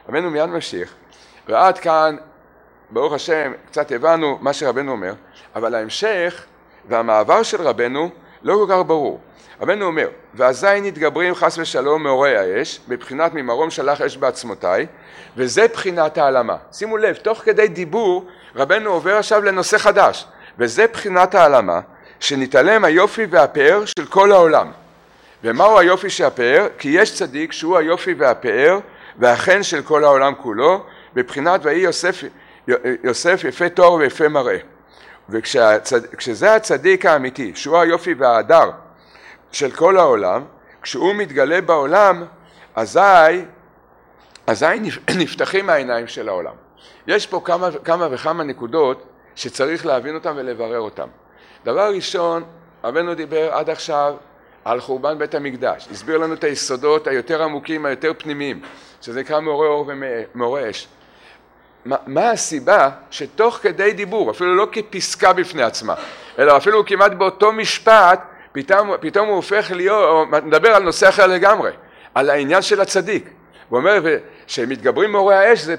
ועד כאן ברוך השם קצת הבנו מה שרבנו אומר, אבל ההמשך והמעבר של רבנו לא כל כך ברור. רבנו אומר, ואזי נתגברים חס ושלום מאורי האש, בבחינת ממרום שלח אש בעצמותיי, וזה בחינת העלמה. שימו לב, תוך כדי דיבור רבנו עובר עכשיו לנושא חדש, וזה בחינת העלמה, שנתעלם היופי והפאר של כל העולם. ומהו היופי שהפאר? כי יש צדיק שהוא היופי והפאר והחן של כל העולם כולו, בבחינת ויהי יוסף יפה תואר ויפה מראה. וכשזה הצדיק האמיתי, שהוא היופי וההדר של כל העולם, כשהוא מתגלה בעולם, אזי נפתחים העיניים של העולם. יש פה כמה וכמה נקודות שצריך להבין אותם ולברר אותם. דבר ראשון, רבנו דיבר עד עכשיו על חורבן בית המקדש, הסביר לנו את היסודות היותר עמוקים, היותר פנימיים, שזה נקרא מאורי אור ומאורי אש. מה הסיבה שתוך כדי דיבור, אפילו לא כפסקה בפני עצמה, אלא אפילו כמעט באותו משפט, פתאום הוא הופך להיות, או מדבר על נושא אחר לגמרי, על העניין של הצדיק. הוא אומר שמתגברים מאורי האש, זה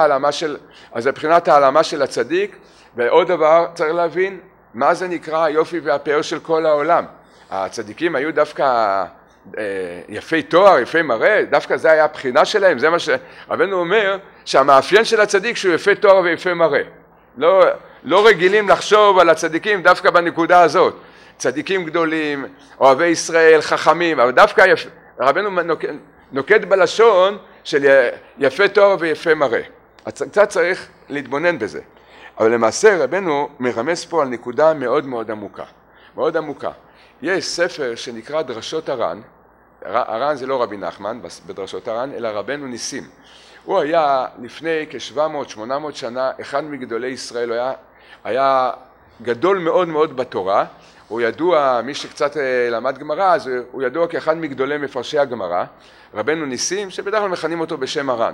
בחינת העלמה של הצדיק. ועוד דבר צריך להבין, מה זה נקרא היופי והפאר של כל העולם. הצדיקים היו דווקא יפי תואר, יפי מראה, דווקא זה היה הבחינה שלהם. זה מה שרבנו אומר, שהמאפיין של הצדיק שהוא יפי תואר ויפי מראה. לא רגילים לחשוב על הצדיקים דווקא בנקודה הזאת. צדיקים גדולים, אוהבי ישראל, חכמים, אבל דווקא רבנו נוקט בלשון של יפה תואר ויפה מראה. קצת צריך להתבונן בזה. אבל למעשה רבנו מרמז פה על נקודה מאוד מאוד עמוקה. מאוד עמוקה. יש ספר שנקרא דרשות הר"ן, הר"ן זה לא רבי נחמן בדרשות הר"ן, אלא רבנו ניסים. הוא היה לפני כ-700-800 שנה אחד מגדולי ישראל, הוא היה גדול מאוד מאוד בתורה, הוא ידוע, מי שקצת למד גמרא, אז הוא ידוע כאחד מגדולי מפרשי הגמרא, רבנו ניסים, שבדרך כלל מכנים אותו בשם הר"ן.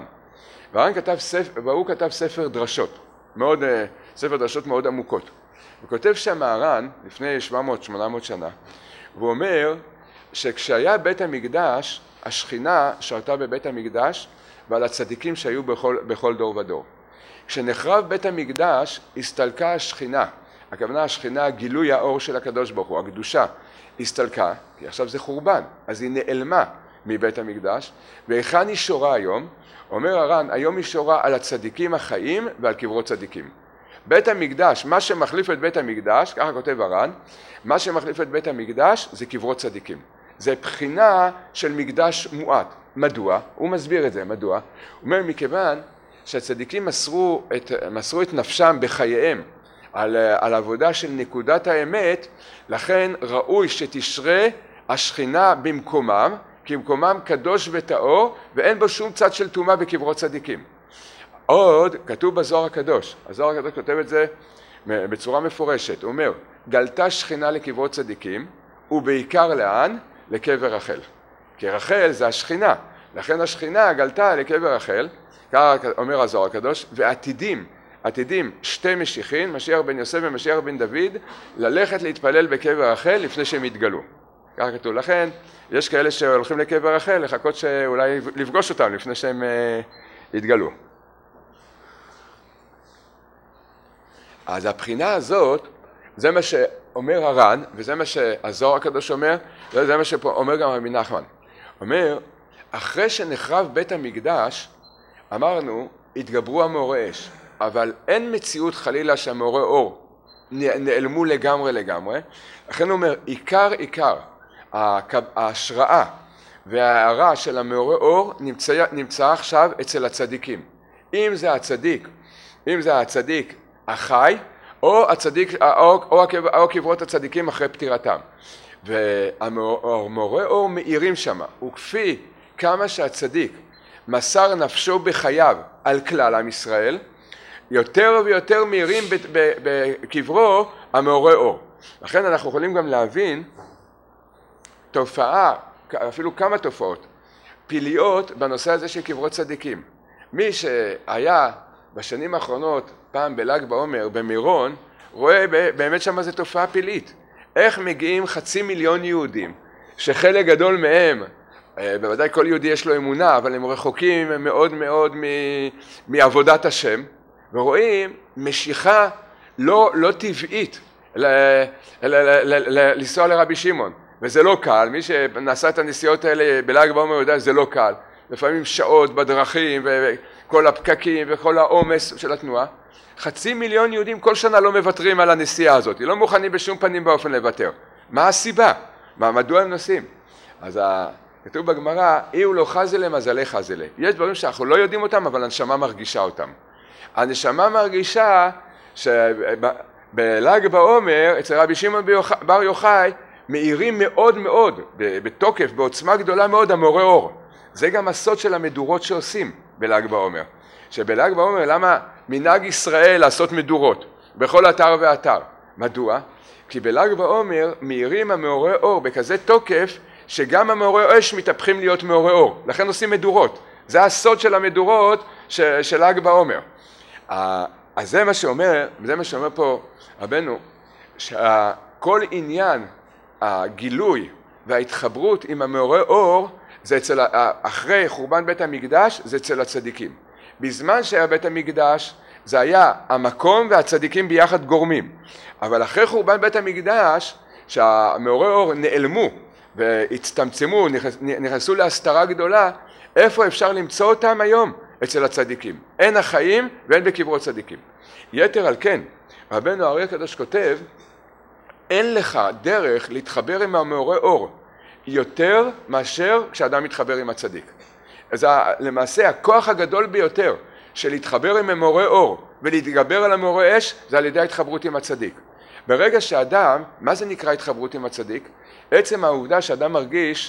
והוא כתב ספר דרשות, ספר דרשות מאוד עמוקות. הוא כותב שם הר"ן, לפני 700-800 שנה, והוא אומר שכשהיה בית המקדש, השכינה שרתה בבית המקדש, ועל הצדיקים שהיו בכל דור ודור. כשנחרב בית המקדש, הסתלקה השכינה, הכוונה השכינה, גילוי האור של הקדוש ברוך הוא, הקדושה, הסתלקה, כי עכשיו זה חורבן, אז היא נעלמה מבית המקדש, והיכן היא שורה היום? אומר הר"ן, היום היא שורה על הצדיקים החיים ועל קברות צדיקים. בית המקדש, מה שמחליף את בית המקדש, ככה כותב הר"ן, מה שמחליף את בית המקדש זה קברות צדיקים. זה בחינה של מקדש מועט. מדוע? הוא מסביר את זה, מדוע? הוא אומר, מכיוון שהצדיקים מסרו את נפשם בחייהם על עבודה של נקודת האמת, לכן ראוי שתשרה השכינה במקומם, כי במקומם קדוש וטהור, ואין בו שום צד של טומאה בקברות צדיקים. עוד כתוב בזוהר הקדוש, הזוהר הקדוש כותב את זה בצורה מפורשת, הוא אומר, גלתה שכינה לקברות צדיקים, ובעיקר לאן? לקבר רחל. כי רחל זה השכינה, לכן השכינה גלתה לקבר רחל, כך אומר הזוהר הקדוש, ועתידים שתי משיחין, משיח בן יוסף ומשיח בן דוד, ללכת להתפלל בקבר רחל לפני שהם יתגלו. כך כתוב, לכן יש כאלה שהולכים לקבר רחל, לחכות שאולי לפגוש אותם לפני שהם יתגלו. אז הבחינה הזאת, זה מה שאומר הר"ן, וזה מה שהזוהר הקדוש אומר, וזה מה שאומר גם רבי נחמן. אומר, אחרי שנחרב בית המקדש, אמרנו, התגברו המאורי אש, אבל אין מציאות חלילה שהמאורי אור נעלמו לגמרי. לכן הוא אומר, עיקר, ההשראה וההערה של המאורי אור נמצא עכשיו אצל הצדיקים. אם זה הצדיק החי, או קברות הצדיקים אחרי פטירתם. והמאורי אור מאירים שם, וכפי כמה שהצדיק מסר נפשו בחייו על כלל עם ישראל, יותר ויותר מאירים בקברו המאורי אור. לכן אנחנו יכולים גם להבין תופעה, אפילו כמה תופעות, פלאיות בנושא הזה של קברות צדיקים. מי שהיה בשנים האחרונות פעם בל"ג בעומר במירון, רואה באמת שמה זה תופעה פלאית. איך מגיעים 500,000 יהודים שחלק גדול מהם, בוודאי כל יהודי יש לו אמונה, אבל הם רחוקים מאוד מאוד מעבודת השם, ורואים משיכה לא טבעית לנסוע לרבי שמעון, וזה לא קל. מי שנעשה את הנסיעות האלה בל"ג בעומר יודע שזה לא קל, לפעמים שעות בדרכים וכל הפקקים וכל העומס של התנועה. 500,000 יהודים כל שנה לא מוותרים על הנסיעה הזאת, לא מוכנים בשום פנים באופן לוותר. מה הסיבה? מדוע הם נוסעים? אז כתוב בגמרא, אי הוא לא חזלה מזלי חזלה. יש דברים שאנחנו לא יודעים אותם, אבל הנשמה מרגישה אותם. הנשמה מרגישה שבל"ג בעומר אצל רבי שמעון בר יוחאי מאירים מאוד מאוד, בתוקף, בעוצמה גדולה מאוד, המורה אור. זה גם הסוד של המדורות שעושים בל"ג בעומר. שבל"ג בעומר, למה מנהג ישראל לעשות מדורות בכל אתר ואתר? מדוע? כי בל"ג בעומר מאירים המעוררי אור בכזה תוקף שגם המעוררי אש מתהפכים להיות מעוררי אור. לכן עושים מדורות. זה הסוד של המדורות של ל"ג בעומר. אז זה מה שאומר פה רבנו, שכל עניין הגילוי וההתחברות עם המעוררי אור, זה אחרי חורבן בית המקדש, זה אצל הצדיקים. בזמן שהיה בית המקדש, זה היה המקום והצדיקים ביחד גורמים. אבל אחרי חורבן בית המקדש, שהמעוררי אור נעלמו והצטמצמו, נכנסו להסתרה גדולה, איפה אפשר למצוא אותם היום? אצל הצדיקים. אין החיים ואין בקברות צדיקים. יתר על כן, רבנו האר"י הקדוש כותב, אין לך דרך להתחבר עם המעוררי אור יותר מאשר כשאדם מתחבר עם הצדיק. אז למעשה הכוח הגדול ביותר של להתחבר עם מעוררי אור ולהתגבר על המעוררי אש, זה על ידי ההתחברות עם הצדיק. ברגע שאדם, מה זה נקרא התחברות עם הצדיק? עצם העובדה שאדם מרגיש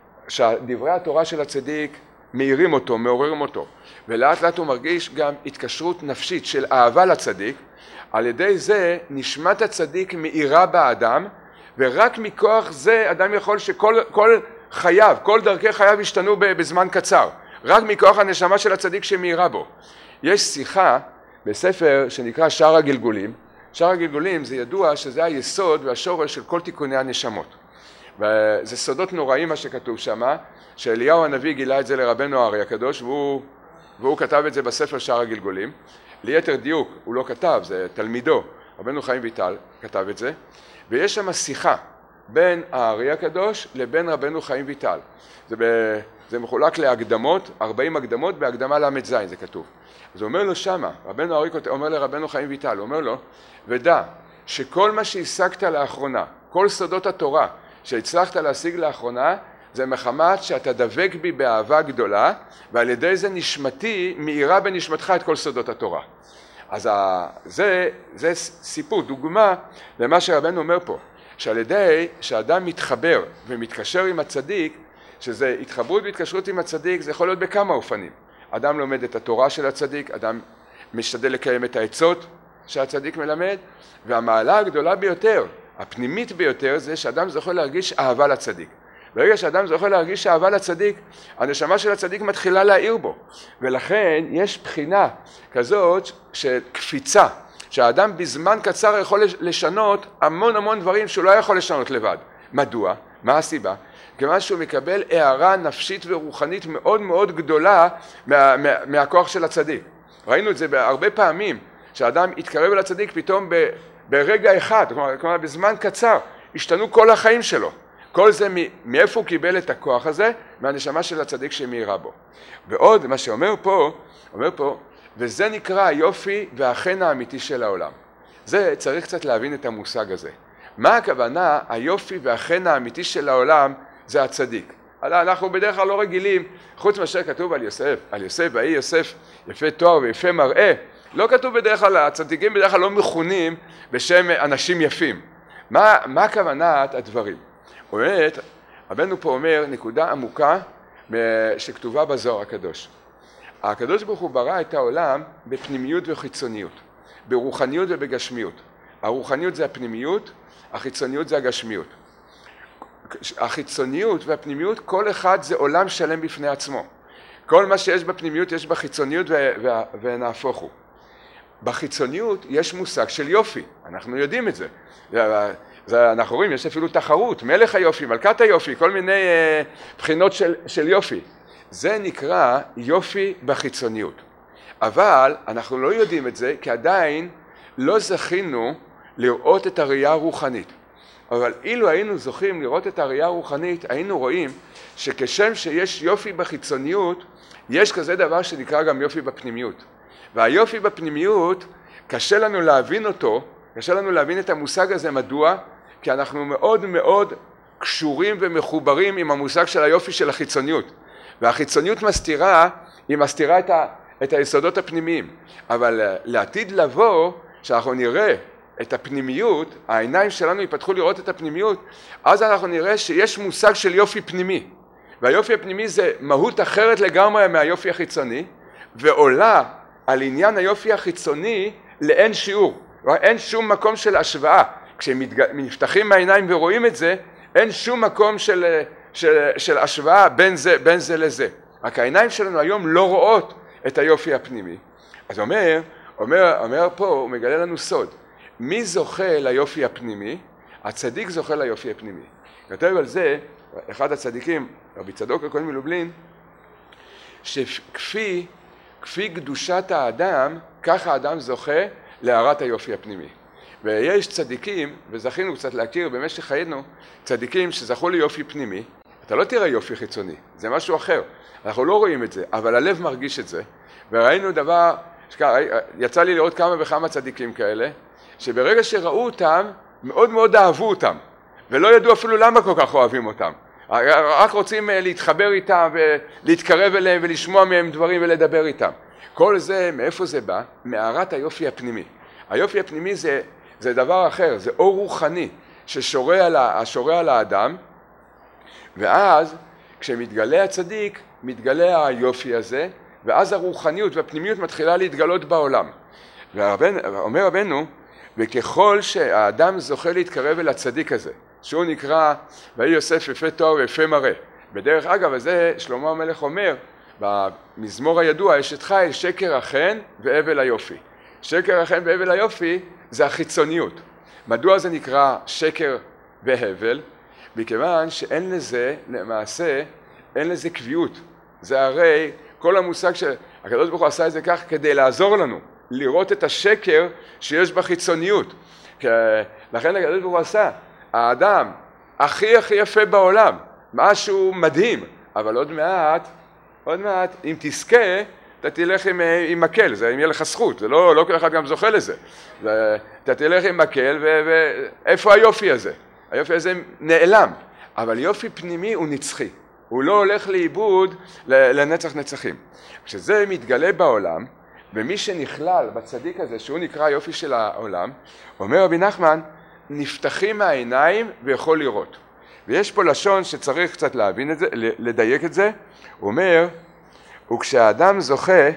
שדברי התורה של הצדיק מאירים אותו, מעוררים אותו, ולאט לאט הוא מרגיש גם התקשרות נפשית של אהבה לצדיק, על ידי זה נשמת הצדיק מאירה באדם, ורק מכוח זה אדם יכול שכל חייו, כל דרכי חייו ישתנו בזמן קצר, רק מכוח הנשמה של הצדיק שמאירה בו. יש שיחה בספר שנקרא שער הגלגולים. שער הגלגולים זה ידוע שזה היסוד והשורש של כל תיקוני הנשמות. וזה סודות נוראים מה שכתוב שם, שאליהו הנביא גילה את זה לרבנו האר"י הקדוש, והוא כתב את זה בספר שער הגלגולים. ליתר דיוק, הוא לא כתב, זה תלמידו, רבנו חיים ויטל כתב את זה, ויש שם שיחה בין האר"י הקדוש לבין רבנו חיים ויטל. זה מחולק להקדמות, 40 הקדמות, בהקדמה ל"ז זה כתוב. אז הוא אומר לו שמה, רבנו האר"י אומר לרבנו חיים ויטל, הוא אומר לו, ודע שכל מה שהשגת לאחרונה, כל סודות התורה שהצלחת להשיג לאחרונה, זה מחמת שאתה דבק בי באהבה גדולה, ועל ידי זה נשמתי מאירה בנשמתך את כל סודות התורה. אז זה סיפור, דוגמה למה שרבנו אומר פה, שעל ידי שאדם מתחבר ומתקשר עם הצדיק, שזה התחברות והתקשרות עם הצדיק, זה יכול להיות בכמה אופנים. אדם לומד את התורה של הצדיק, אדם משתדל לקיים את העצות שהצדיק מלמד, והמעלה הגדולה ביותר, הפנימית ביותר, זה שאדם זוכה להרגיש אהבה לצדיק. ברגע שאדם זוכה להרגיש אהבה לצדיק, הנשמה של הצדיק מתחילה להאיר בו. ולכן יש בחינה כזאת של קפיצה, שהאדם בזמן קצר יכול לשנות המון דברים שהוא לא יכול לשנות לבד. מדוע? מה הסיבה? כיוון שהוא מקבל הערה נפשית ורוחנית מאוד מאוד גדולה מהכוח של הצדיק. ראינו את זה הרבה פעמים, שהאדם יתקרב אל הצדיק פתאום ברגע אחד, כלומר בזמן קצר, השתנו כל החיים שלו. כל זה מאיפה הוא קיבל את הכוח הזה? מהנשמה של הצדיק שמאירה בו. ועוד מה שאומר פה, וזה נקרא היופי והחן האמיתי של העולם. זה צריך קצת להבין את המושג הזה. מה הכוונה היופי והחן האמיתי של העולם? זה הצדיק. אנחנו בדרך כלל לא רגילים, חוץ מאשר כתוב על יוסף, והיא יוסף יפה תואר ויפה מראה, לא כתוב בדרך כלל, הצדיקים בדרך כלל לא מכונים בשם אנשים יפים. מה הכוונת הדברים? באמת, רבנו פה אומר נקודה עמוקה שכתובה בזוהר הקדוש. הקדוש ברוך הוא ברא את העולם בפנימיות וחיצוניות, ברוחניות ובגשמיות. הרוחניות זה הפנימיות, החיצוניות זה הגשמיות. החיצוניות והפנימיות, כל אחד זה עולם שלם בפני עצמו. כל מה שיש בפנימיות יש בחיצוניות ונהפוך הוא. בחיצוניות יש מושג של יופי, אנחנו יודעים את זה. אנחנו רואים, יש אפילו תחרות, מלך היופי, מלכת היופי, כל מיני בחינות של יופי. זה נקרא יופי בחיצוניות. אבל אנחנו לא יודעים את זה, כי עדיין לא זכינו לראות את הראייה הרוחנית. אבל אילו היינו זוכים לראות את הראייה הרוחנית, היינו רואים שכשם שיש יופי בחיצוניות, יש כזה דבר שנקרא גם יופי בפנימיות. והיופי בפנימיות, קשה לנו להבין אותו, קשה לנו להבין את המושג הזה. מדוע? כי אנחנו מאוד מאוד קשורים ומחוברים עם המושג של היופי של החיצוניות. והחיצוניות מסתירה, היא מסתירה את היסודות הפנימיים. אבל לעתיד לבוא, שאנחנו נראה את הפנימיות, העיניים שלנו ייפתחו לראות את הפנימיות, אז אנחנו נראה שיש מושג של יופי פנימי. והיופי הפנימי זה מהות אחרת לגמרי מהיופי החיצוני, ועולה על עניין היופי החיצוני לאין שיעור. אין שום מקום של השוואה. כשנפתחים מהעיניים ורואים את זה, אין שום מקום של השוואה בין זה לזה. רק העיניים שלנו היום לא רואות את היופי הפנימי. אז אומר פה, הוא מגלה לנו סוד. מי זוכה ליופי הפנימי? הצדיק זוכה ליופי הפנימי. כתב על זה אחד הצדיקים, רבי צדוק הכהן מלובלין, שכפי קדושת האדם, ככה האדם זוכה להארת היופי הפנימי. ויש צדיקים, וזכינו קצת להכיר במשך חיינו, צדיקים שזכו ליופי פנימי. אתה לא תראה יופי חיצוני, זה משהו אחר. אנחנו לא רואים את זה, אבל הלב מרגיש את זה. וראינו דבר, יצא לי לראות כמה וכמה צדיקים כאלה, שברגע שראו אותם, מאוד מאוד אהבו אותם, ולא ידעו אפילו למה כל כך אוהבים אותם. רק רוצים להתחבר איתם ולהתקרב אליהם ולשמוע מהם דברים ולדבר איתם. כל זה, מאיפה זה בא? מהארת היופי הפנימי. היופי הפנימי זה דבר אחר, זה אור רוחני ששורה על האדם, ואז כשמתגלה הצדיק, מתגלה היופי הזה, ואז הרוחניות והפנימיות מתחילה להתגלות בעולם. ואומר רבנו, וככל שהאדם זוכה להתקרב אל הצדיק הזה, שהוא נקרא, ויהי יוסף יפה תואר ויפה מראה. בדרך אגב, הזה שלמה המלך אומר, במזמור הידוע, אשת חיל שקר החן והבל היופי. שקר החן והבל היופי זה החיצוניות. מדוע זה נקרא שקר והבל? מכיוון שאין לזה, למעשה, אין לזה קביעות. זה הרי כל המושג שהקדוש ברוך הוא עשה את זה כך כדי לעזור לנו, לראות את השקר שיש בחיצוניות. לכן הקדוש ברוך הוא עשה, האדם הכי יפה בעולם, משהו מדהים, אבל עוד מעט, אם תזכה, אתה תלך עם מקל, זה אם יהיה לך זכות, זה לא כל אחד גם זוכה לזה. אתה תלך עם מקל, ואיפה היופי הזה? היופי הזה נעלם, אבל יופי פנימי הוא נצחי, הוא לא הולך לאיבוד לנצח נצחים. כשזה מתגלה בעולם, ומי שנכלל בצדיק הזה, שהוא נקרא היופי של העולם, אומר רבי נחמן, נפתחים העיניים ויכול לראות. ויש פה לשון שצריך קצת להבין את זה, לדייק את זה. הוא אומר, וכשהאדם זוכה,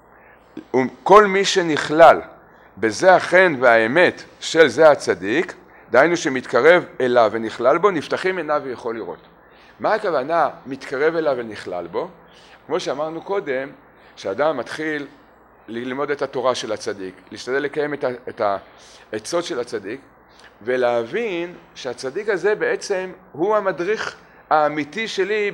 כל מי שנכלל בזה החן והאמת של זה הצדיק, דהיינו שמתקרב אליו ונכלל בו, נפתחים עיניו ויכול לראות. מה הכוונה מתקרב אליו ונכלל בו? כמו שאמרנו קודם, שאדם מתחיל ללמוד את התורה של הצדיק, להשתדל לקיים את העצות של הצדיק, ולהבין שהצדיק הזה בעצם הוא המדריך האמיתי שלי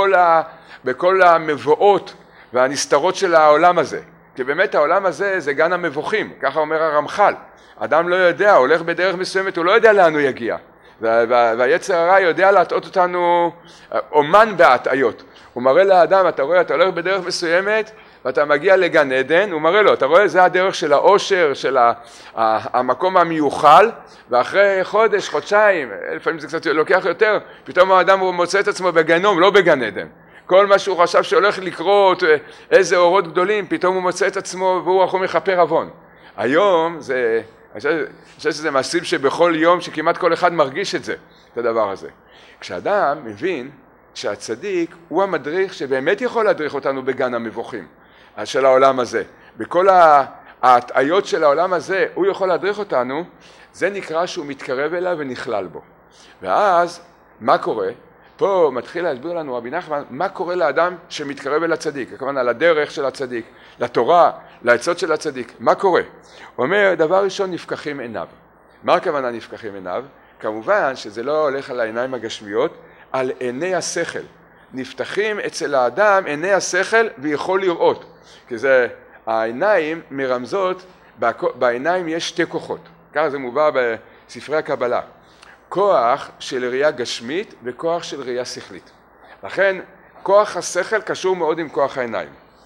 בכל המבואות והנסתרות של העולם הזה. כי באמת העולם הזה זה גן המבוכים, ככה אומר הרמח"ל. אדם לא יודע, הולך בדרך מסוימת, הוא לא יודע לאן הוא יגיע. והיצר הרע יודע להטעות אותנו, אומן בהטעיות. הוא מראה לאדם, אתה רואה, אתה הולך בדרך מסוימת, ואתה מגיע לגן עדן, הוא מראה לו, אתה רואה, זה הדרך של העושר, של המקום המיוחל, ואחרי חודש, חודשיים, לפעמים זה קצת לוקח יותר, פתאום האדם הוא מוצא את עצמו בגיהנום, לא בגן עדן. כל מה שהוא חשב שהולך לקרות, איזה אורות גדולים, פתאום הוא מוצא את עצמו והוא יכול מכפר עוון. היום אני חושב שזה מעשים שבכל יום שכמעט כל אחד מרגיש את זה, את הדבר הזה. כשאדם מבין שהצדיק הוא המדריך שבאמת יכול להדריך אותנו בגן המבוכים של העולם הזה, בכל ההטעיות של העולם הזה הוא יכול להדריך אותנו, זה נקרא שהוא מתקרב אליו ונכלל בו. ואז מה קורה? פה מתחיל להסביר לנו רבי נחמן מה קורה לאדם שמתקרב אל הצדיק, הכוונה לדרך של הצדיק, לתורה, לעצות של הצדיק, מה קורה? הוא אומר, דבר ראשון נפקחים עיניו. מה הכוונה נפקחים עיניו? כמובן שזה לא הולך על העיניים הגשמיות, על עיני השכל. נפתחים אצל האדם עיני השכל ויכול לראות, כי זה העיניים מרמזות, בעיניים יש שתי כוחות, ככה זה מובא בספרי הקבלה, כוח של ראייה גשמית וכוח של ראייה שכלית. לכן כוח השכל קשור מאוד עם כוח העיניים.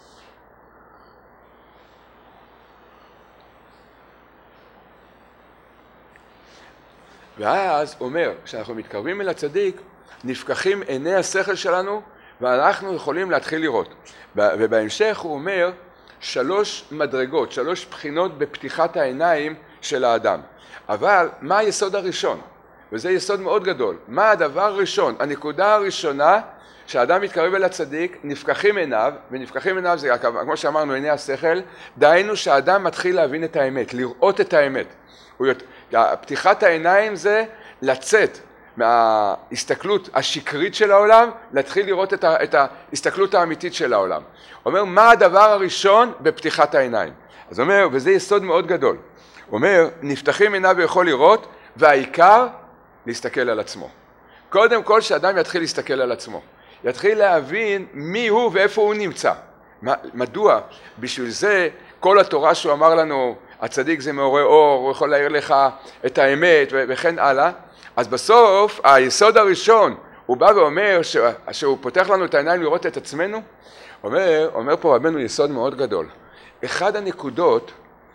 ואז אומר, כשאנחנו מתקרבים אל הצדיק, נפקחים עיני השכל שלנו ואנחנו יכולים להתחיל לראות. ובהמשך הוא אומר 3 מדרגות, 3 בחינות בפתיחת העיניים של האדם. אבל מה היסוד הראשון? וזה יסוד מאוד גדול. מה הדבר הראשון? הנקודה הראשונה שהאדם מתקרב אל הצדיק, נפקחים עיניו, ונפקחים עיניו זה כמו שאמרנו עיני השכל, דהיינו שהאדם מתחיל להבין את האמת, לראות את האמת. פתיחת העיניים זה לצאת מההסתכלות השקרית של העולם, להתחיל לראות את ההסתכלות האמיתית של העולם. הוא אומר, מה הדבר הראשון בפתיחת העיניים? אז הוא אומר, וזה יסוד מאוד גדול. הוא אומר, נפתחים עיניו ויכול לראות, והעיקר, להסתכל על עצמו. קודם כל, שאדם יתחיל להסתכל על עצמו. יתחיל להבין מי הוא ואיפה הוא נמצא. מדוע? בשביל זה, כל התורה שהוא אמר לנו, הצדיק זה מעורר אור, הוא יכול להעיר לך את האמת וכן הלאה. אז בסוף, היסוד הראשון, הוא בא ואומר שהוא פותח לנו את העיניים לראות את עצמנו. אומר פה רבנו יסוד מאוד גדול. אחד הנקודות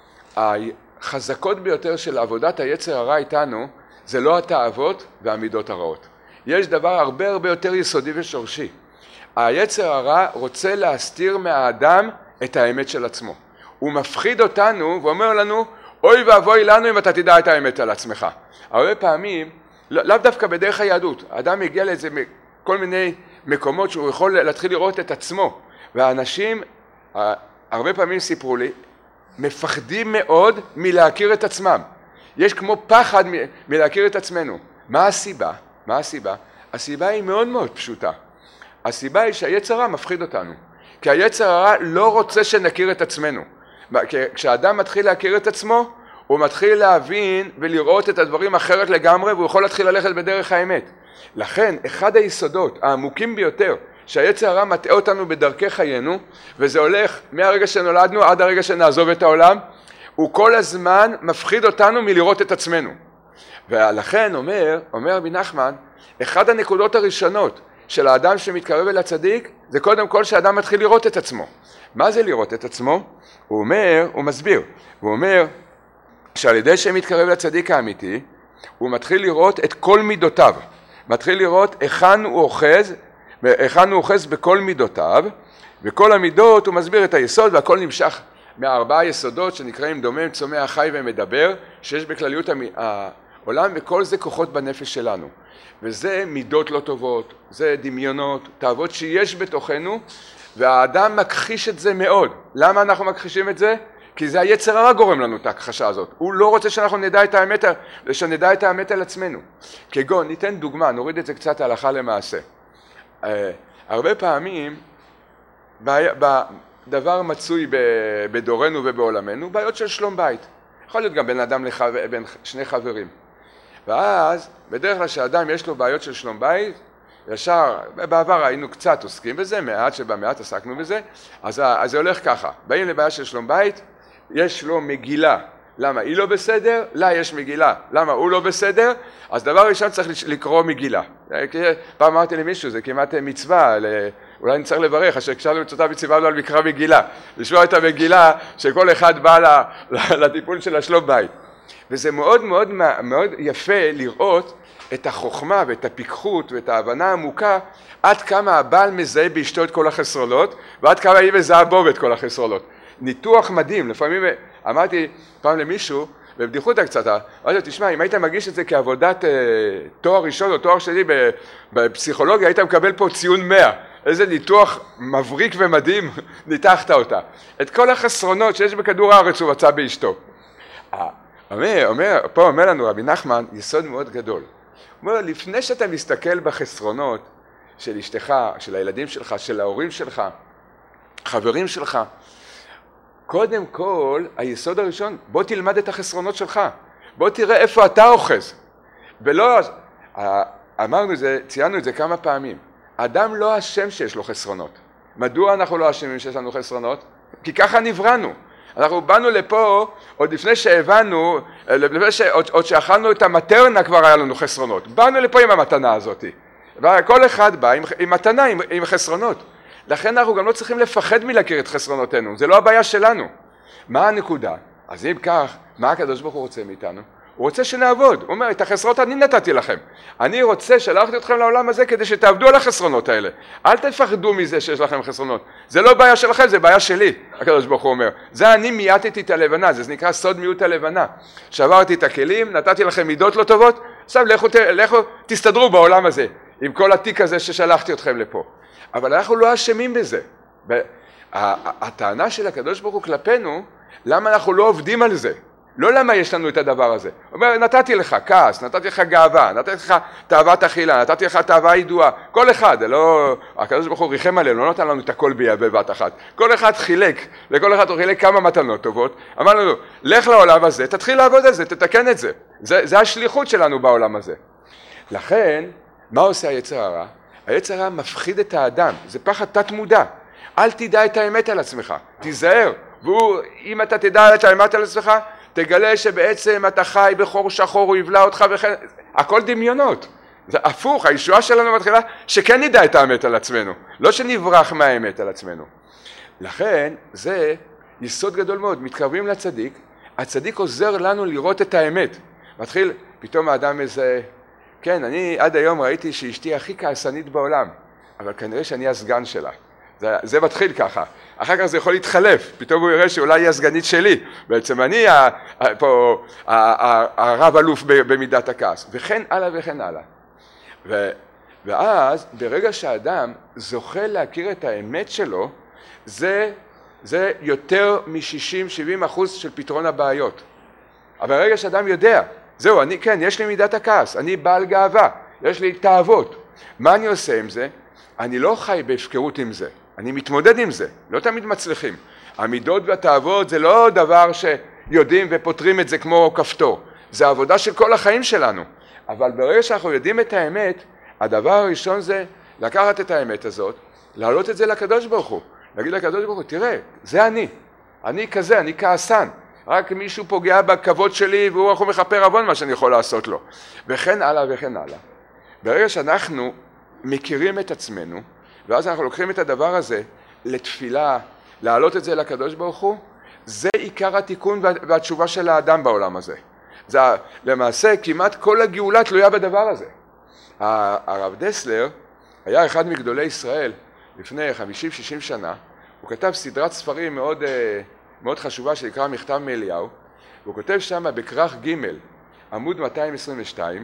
החזקות ביותר של עבודת היצר הרע איתנו, זה לא התאוות והמידות הרעות. יש דבר הרבה הרבה יותר יסודי ושורשי. היצר הרע רוצה להסתיר מהאדם את האמת של עצמו. הוא מפחיד אותנו ואומר לנו, אוי ואבוי לנו אם אתה תדע את האמת על עצמך. הרבה פעמים, לאו דווקא בדרך היהדות, האדם מגיע לאיזה כל מיני מקומות שהוא יכול להתחיל לראות את עצמו. והאנשים, הרבה פעמים סיפרו לי, מפחדים מאוד מלהכיר את עצמם. יש כמו פחד מלהכיר את עצמנו. מה הסיבה? מה הסיבה? הסיבה היא מאוד מאוד פשוטה. הסיבה היא שהיצר הרע מפחיד אותנו. כי היצר הרע לא רוצה שנכיר את עצמנו. כשאדם מתחיל להכיר את עצמו, הוא מתחיל להבין ולראות את הדברים אחרת לגמרי, והוא יכול להתחיל ללכת בדרך האמת. לכן, אחד היסודות העמוקים ביותר, שהיצר הרע מטעה אותנו בדרכי חיינו, וזה הולך מהרגע שנולדנו עד הרגע שנעזוב את העולם, הוא כל הזמן מפחיד אותנו מלראות את עצמנו. ולכן אומר רבי נחמן, אחד הנקודות הראשונות של האדם שמתקרב אל הצדיק, זה קודם כל שהאדם מתחיל לראות את עצמו. מה זה לראות את עצמו? הוא מסביר, הוא אומר שעל ידי שמתקרב לצדיק האמיתי, הוא מתחיל לראות את כל מידותיו, מתחיל לראות היכן הוא אוחז בכל מידותיו, וכל המידות הוא מסביר את היסוד, והכל נמשך מהארבעה יסודות שנקראים דומם, צומח, חי ומדבר, שיש בכלליות העולם, וכל זה כוחות בנפש שלנו. וזה מידות לא טובות, זה דמיונות, תאוות שיש בתוכנו, והאדם מכחיש את זה מאוד. למה אנחנו מכחישים את זה? כי זה היצר הרע גורם לנו את ההכחשה הזאת. הוא לא רוצה שאנחנו נדע את האמת על עצמנו. כגון, ניתן דוגמה, נוריד את זה קצת הלכה למעשה. הרבה פעמים, דבר מצוי בדורנו ובעולמנו, בעיות של שלום בית. יכול להיות גם בין שני חברים. ואז, בדרך כלל שהאדם יש לו בעיות של שלום בית, ישר, בעבר היינו קצת עוסקים בזה, מעט שבמעט עסקנו בזה, אז זה הולך ככה. באים לבעיה של שלום בית, יש לו מגילה. למה? היא לא בסדר? לה יש מגילה. למה? הוא לא בסדר? אז דבר ראשון צריך לקרוא מגילה. פעם אמרתי למישהו, זה כמעט מצווה, אולי נצטרך לברך, אשר הקשבנו מצוותה וציוונו על מקרא מגילה. לשמוע את המגילה שכל אחד בא לטיפול של השלום בית. וזה מאוד מאוד מאוד יפה לראות את החוכמה ואת הפיקחות ואת ההבנה העמוקה, עד כמה הבעל מזהה באשתו את כל החסרונות, ועד כמה היא מזהה בו את כל החסרונות. ניתוח מדהים, לפעמים אמרתי פעם למישהו, בבדיחותא קצת, אמרתי, תשמע, אם היית מגיש את זה כעבודת תואר ראשון או תואר שני בפסיכולוגיה, היית מקבל פה ציון 100. איזה ניתוח מבריק ומדהים, ניתחת אותה. את כל החסרונות שיש בכדור הארץ הוא מצא באשתו. פה אומר לנו רבי נחמן יסוד מאוד גדול. הוא אומר, לפני שאתה מסתכל בחסרונות של אשתך, של הילדים שלך, של ההורים שלך, חברים שלך, קודם כל, היסוד הראשון, בוא תלמד את החסרונות שלך. בוא תראה איפה אתה אוחז. ולא, אמרנו זה, ציינו את זה כמה פעמים, האדם לא אשם שיש לו חסרונות. מדוע אנחנו לא אשמים שיש לנו חסרונות? כי ככה נבראנו. אנחנו באנו לפה, עוד לפני שהבנו, עוד שאכלנו את המטרנה כבר היה לנו חסרונות. באנו לפה עם המתנה הזאת. וכל אחד בא עם מתנה, עם חסרונות. לכן אנחנו גם לא צריכים לפחד מלהכיר את חסרונותינו. זה לא הבעיה שלנו. מה הנקודה? אז אם כך, מה הקדוש ברוך הוא רוצה מאיתנו? הוא רוצה שנעבוד. הוא אומר, את החסרונות אני נתתי לכם. אני רוצה, שלחתי אתכם לעולם הזה כדי שתעבדו על החסרונות האלה. אל תפחדו מזה שיש לכם חסרונות. זה לא בעיה שלכם, זה בעיה שלי, הקדוש ברוך הוא אומר. זה אני מייתתי את הלבנה, זה נקרא סוד מיעוט הלבנה. שברתי את הכלים, נתתי לכם מידות לא טובות, עכשיו לכו תסתדרו בעולם הזה, עם כל התיק הזה ששלחתי אתכם לפה. אבל אנחנו לא אשמים בזה. הטענה של הקדוש ברוך הוא כלפינו, למה אנחנו לא עובדים על זה? לא למה יש לנו את הדבר הזה. הוא אומר, נתתי לך כעס, נתתי לך גאווה, נתתי לך תאוות אכילה, נתתי לך תאווה ידועה, כל אחד, לא, הקדוש ברוך הוא ריחם עלינו, לא נתן לנו את הכל בבת אחת. כל אחד חילק, לכל אחד הוא חילק כמה מתנות טובות, אמר לנו, לך לעולם הזה, תתחיל לעבוד על זה, תתקן את זה. זה השליחות שלנו בעולם הזה. לכן, מה עושה היצר הרע? היצר הרע מפחיד את האדם, זה פחד תת מודע. אל תדע את האמת על עצמך, תיזהר. ואם אתה תדע את האמת על עצמך, תגלה שבעצם אתה חי בחור שחור, הוא יבלע אותך וכן, הכל דמיונות. זה הפוך, הישועה שלנו מתחילה שכן נדע את האמת על עצמנו, לא שנברח מהאמת על עצמנו. לכן זה יסוד גדול מאוד, מתקרבים לצדיק, הצדיק עוזר לנו לראות את האמת. מתחיל, פתאום האדם איזה, כן, אני עד היום ראיתי שאשתי הכי כעסנית בעולם, אבל כנראה שאני הסגן שלה. זה מתחיל ככה, אחר כך זה יכול להתחלף, פתאום הוא יראה שאולי היא הסגנית שלי, בעצם אני פה הרב אלוף במידת הכעס, וכן הלאה וכן הלאה. ואז ברגע שהאדם זוכה להכיר את האמת שלו, זה יותר מ-60-70% של פתרון הבעיות. אבל ברגע שאדם יודע, זהו, כן, יש לי מידת הכעס, אני בעל גאווה, יש לי תאוות, מה אני עושה עם זה? אני לא חי בהפקרות עם זה, אני מתמודד עם זה, לא תמיד מצליחים. המידות והתאוות זה לא דבר שיודעים ופותרים את זה כמו כפתור, זה עבודה של כל החיים שלנו. אבל ברגע שאנחנו יודעים את האמת, הדבר הראשון זה לקחת את האמת הזאת, להעלות את זה לקדוש ברוך הוא, להגיד לקדוש ברוך הוא, תראה, זה אני כזה, אני כעסן, רק מישהו פוגע בכבוד שלי והוא רק מכפר עוון מה שאני יכול לעשות לו, וכן הלאה וכן הלאה. ברגע שאנחנו מכירים את עצמנו, ואז אנחנו לוקחים את הדבר הזה לתפילה, להעלות את זה לקדוש ברוך הוא, זה עיקר התיקון והתשובה של האדם בעולם הזה. זה למעשה כמעט כל הגאולה תלויה בדבר הזה. הרב דסלר היה אחד מגדולי ישראל לפני 50-60 שנה, הוא כתב סדרת ספרים מאוד, מאוד חשובה שנקרא מכתב מאליהו, והוא כותב שם בכרך ג' עמוד 222,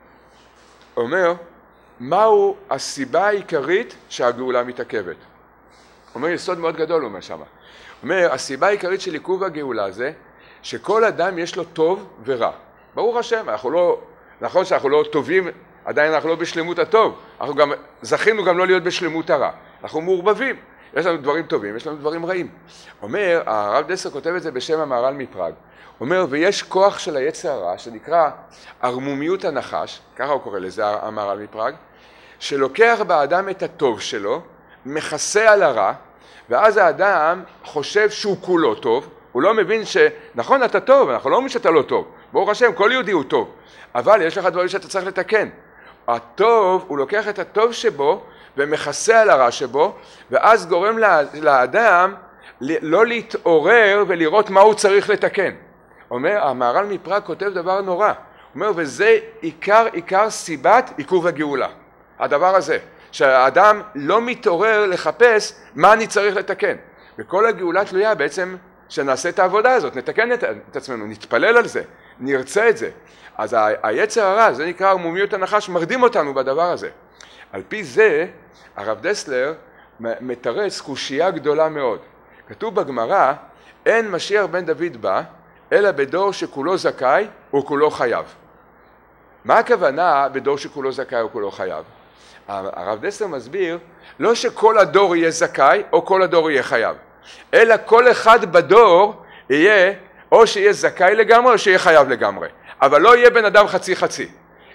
אומר, מהו הסיבה העיקרית שהגאולה מתעכבת? אומר יסוד מאוד גדול, הוא אומר שמה. אומר, הסיבה העיקרית של עיכוב הגאולה זה שכל אדם יש לו טוב ורע. ברוך השם, נכון שאנחנו לא טובים, עדיין אנחנו לא בשלמות הטוב, אנחנו גם זכינו גם לא להיות בשלמות הרע. אנחנו מעורבבים, יש לנו דברים טובים, יש לנו דברים רעים. אומר, הרב דסלר כותב את זה בשם המהר"ל מפראג. אומר, ויש כוח של היצר הרע שנקרא ערמומיות הנחש, ככה הוא קורא לזה המהר"ל מפראג, שלוקח באדם את הטוב שלו, מכסה על הרע, ואז האדם חושב שהוא כולו טוב, הוא לא מבין שנכון אתה טוב, אנחנו לא אומרים שאתה לא טוב, ברוך השם כל יהודי הוא טוב, אבל יש לך דברים שאתה צריך לתקן. הטוב, הוא לוקח את הטוב שבו ומכסה על הרע שבו, ואז גורם לאדם לא להתעורר ולראות מה הוא צריך לתקן. אומר, המהר"ל מפראג כותב דבר נורא, אומר, וזה עיקר סיבת עיכוב הגאולה. הדבר הזה, שהאדם לא מתעורר לחפש מה אני צריך לתקן. וכל הגאולה תלויה בעצם שנעשה את העבודה הזאת, נתקן את עצמנו, נתפלל על זה, נרצה את זה. אז היצר הרע, זה נקרא ערמומיות הנחש, מרדים אותנו בדבר הזה. על פי זה, הרב דסלר מתרץ קושייה גדולה מאוד. כתוב בגמרא, אין משיח בן דוד בא, אלא בדור שכולו זכאי וכולו חייב. מה הכוונה בדור שכולו זכאי וכולו חייב? הרב דסלר מסביר, לא שכל הדור יהיה זכאי או כל הדור יהיה חייב, אלא כל אחד בדור יהיה או שיהיה זכאי לגמרי או שיהיה חייב לגמרי, אבל לא יהיה בן אדם חצי חצי.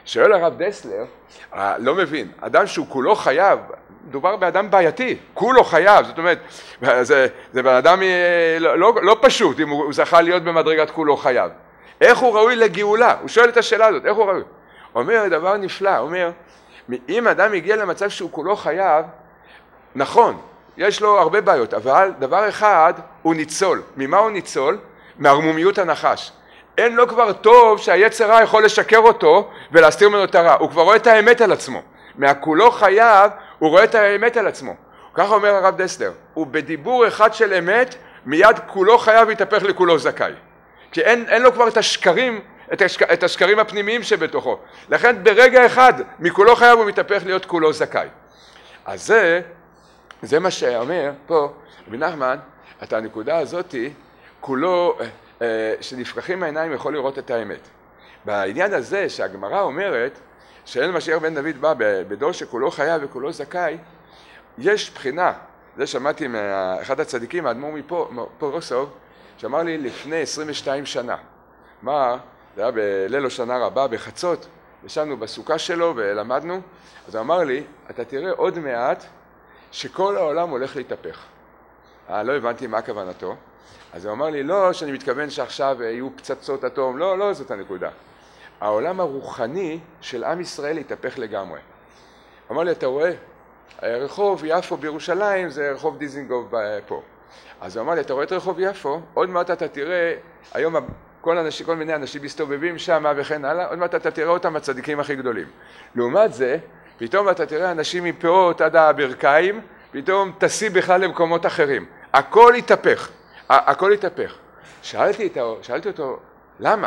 שואל הרב דסלר, לא מבין, אדם שהוא כולו חייב, מדובר באדם בעייתי, כולו חייב, זאת אומרת, זה בן אדם לא פשוט אם הוא זכה להיות במדרגת כולו חייב. איך הוא ראוי לגאולה? הוא שואל את השאלה הזאת, איך הוא ראוי? הוא אומר דבר נפלא, הוא אומר, אם אדם הגיע למצב שהוא כולו חייב, נכון, יש לו הרבה בעיות, אבל דבר אחד הוא ניצול. ממה הוא ניצול? מערמומיות הנחש. אין לו כבר טוב שהיצר רע יכול לשקר אותו ולהסתיר ממנו את הרע. הוא כבר רואה את האמת על עצמו. מהכולו חייב הוא רואה את האמת על עצמו. ככה אומר הרב דסלר, הוא בדיבור אחד של אמת, מיד כולו חייב יתהפך לכולו זכאי. כי אין לו כבר את השקרים, את השקרים הפנימיים שבתוכו. לכן ברגע אחד מכולו חייב הוא מתהפך להיות כולו זכאי. אז זה מה שאומר פה רבי נחמן, את הנקודה הזאת כולו שנפקחים מהעיניים יכול לראות את האמת. בעניין הזה שהגמרא אומרת שאין משיח בן דוד בא בדור שכולו חייב וכולו זכאי, יש בחינה, זה שמעתי מאחד הצדיקים, האדמו"ר מפורוסוב, שאמר לי לפני 22 שנה, מה, זה היה בליל השנה רבה בחצות, ישבנו בסוכה שלו ולמדנו, אז הוא אמר לי, אתה תראה עוד מעט שכל העולם הולך להתהפך. לא הבנתי מה כוונתו, אז הוא אמר לי, לא שאני מתכוון שעכשיו יהיו פצצות אטום, לא זאת הנקודה. העולם הרוחני של עם ישראל התהפך לגמרי. אמר לי, אתה רואה, רחוב יפו בירושלים זה רחוב דיזינגוף פה. אז הוא אמר לי, אתה רואה את רחוב יפו, עוד מעט אתה תראה, היום כל מיני אנשים מסתובבים שם וכן הלאה, עוד מעט אתה תראה אותם הצדיקים הכי גדולים. לעומת זה, פתאום אתה תראה אנשים מפאות עד הברכיים, פתאום טסי בכלל למקומות אחרים. הכל התהפך, הכל התהפך. שאלתי אותו, למה?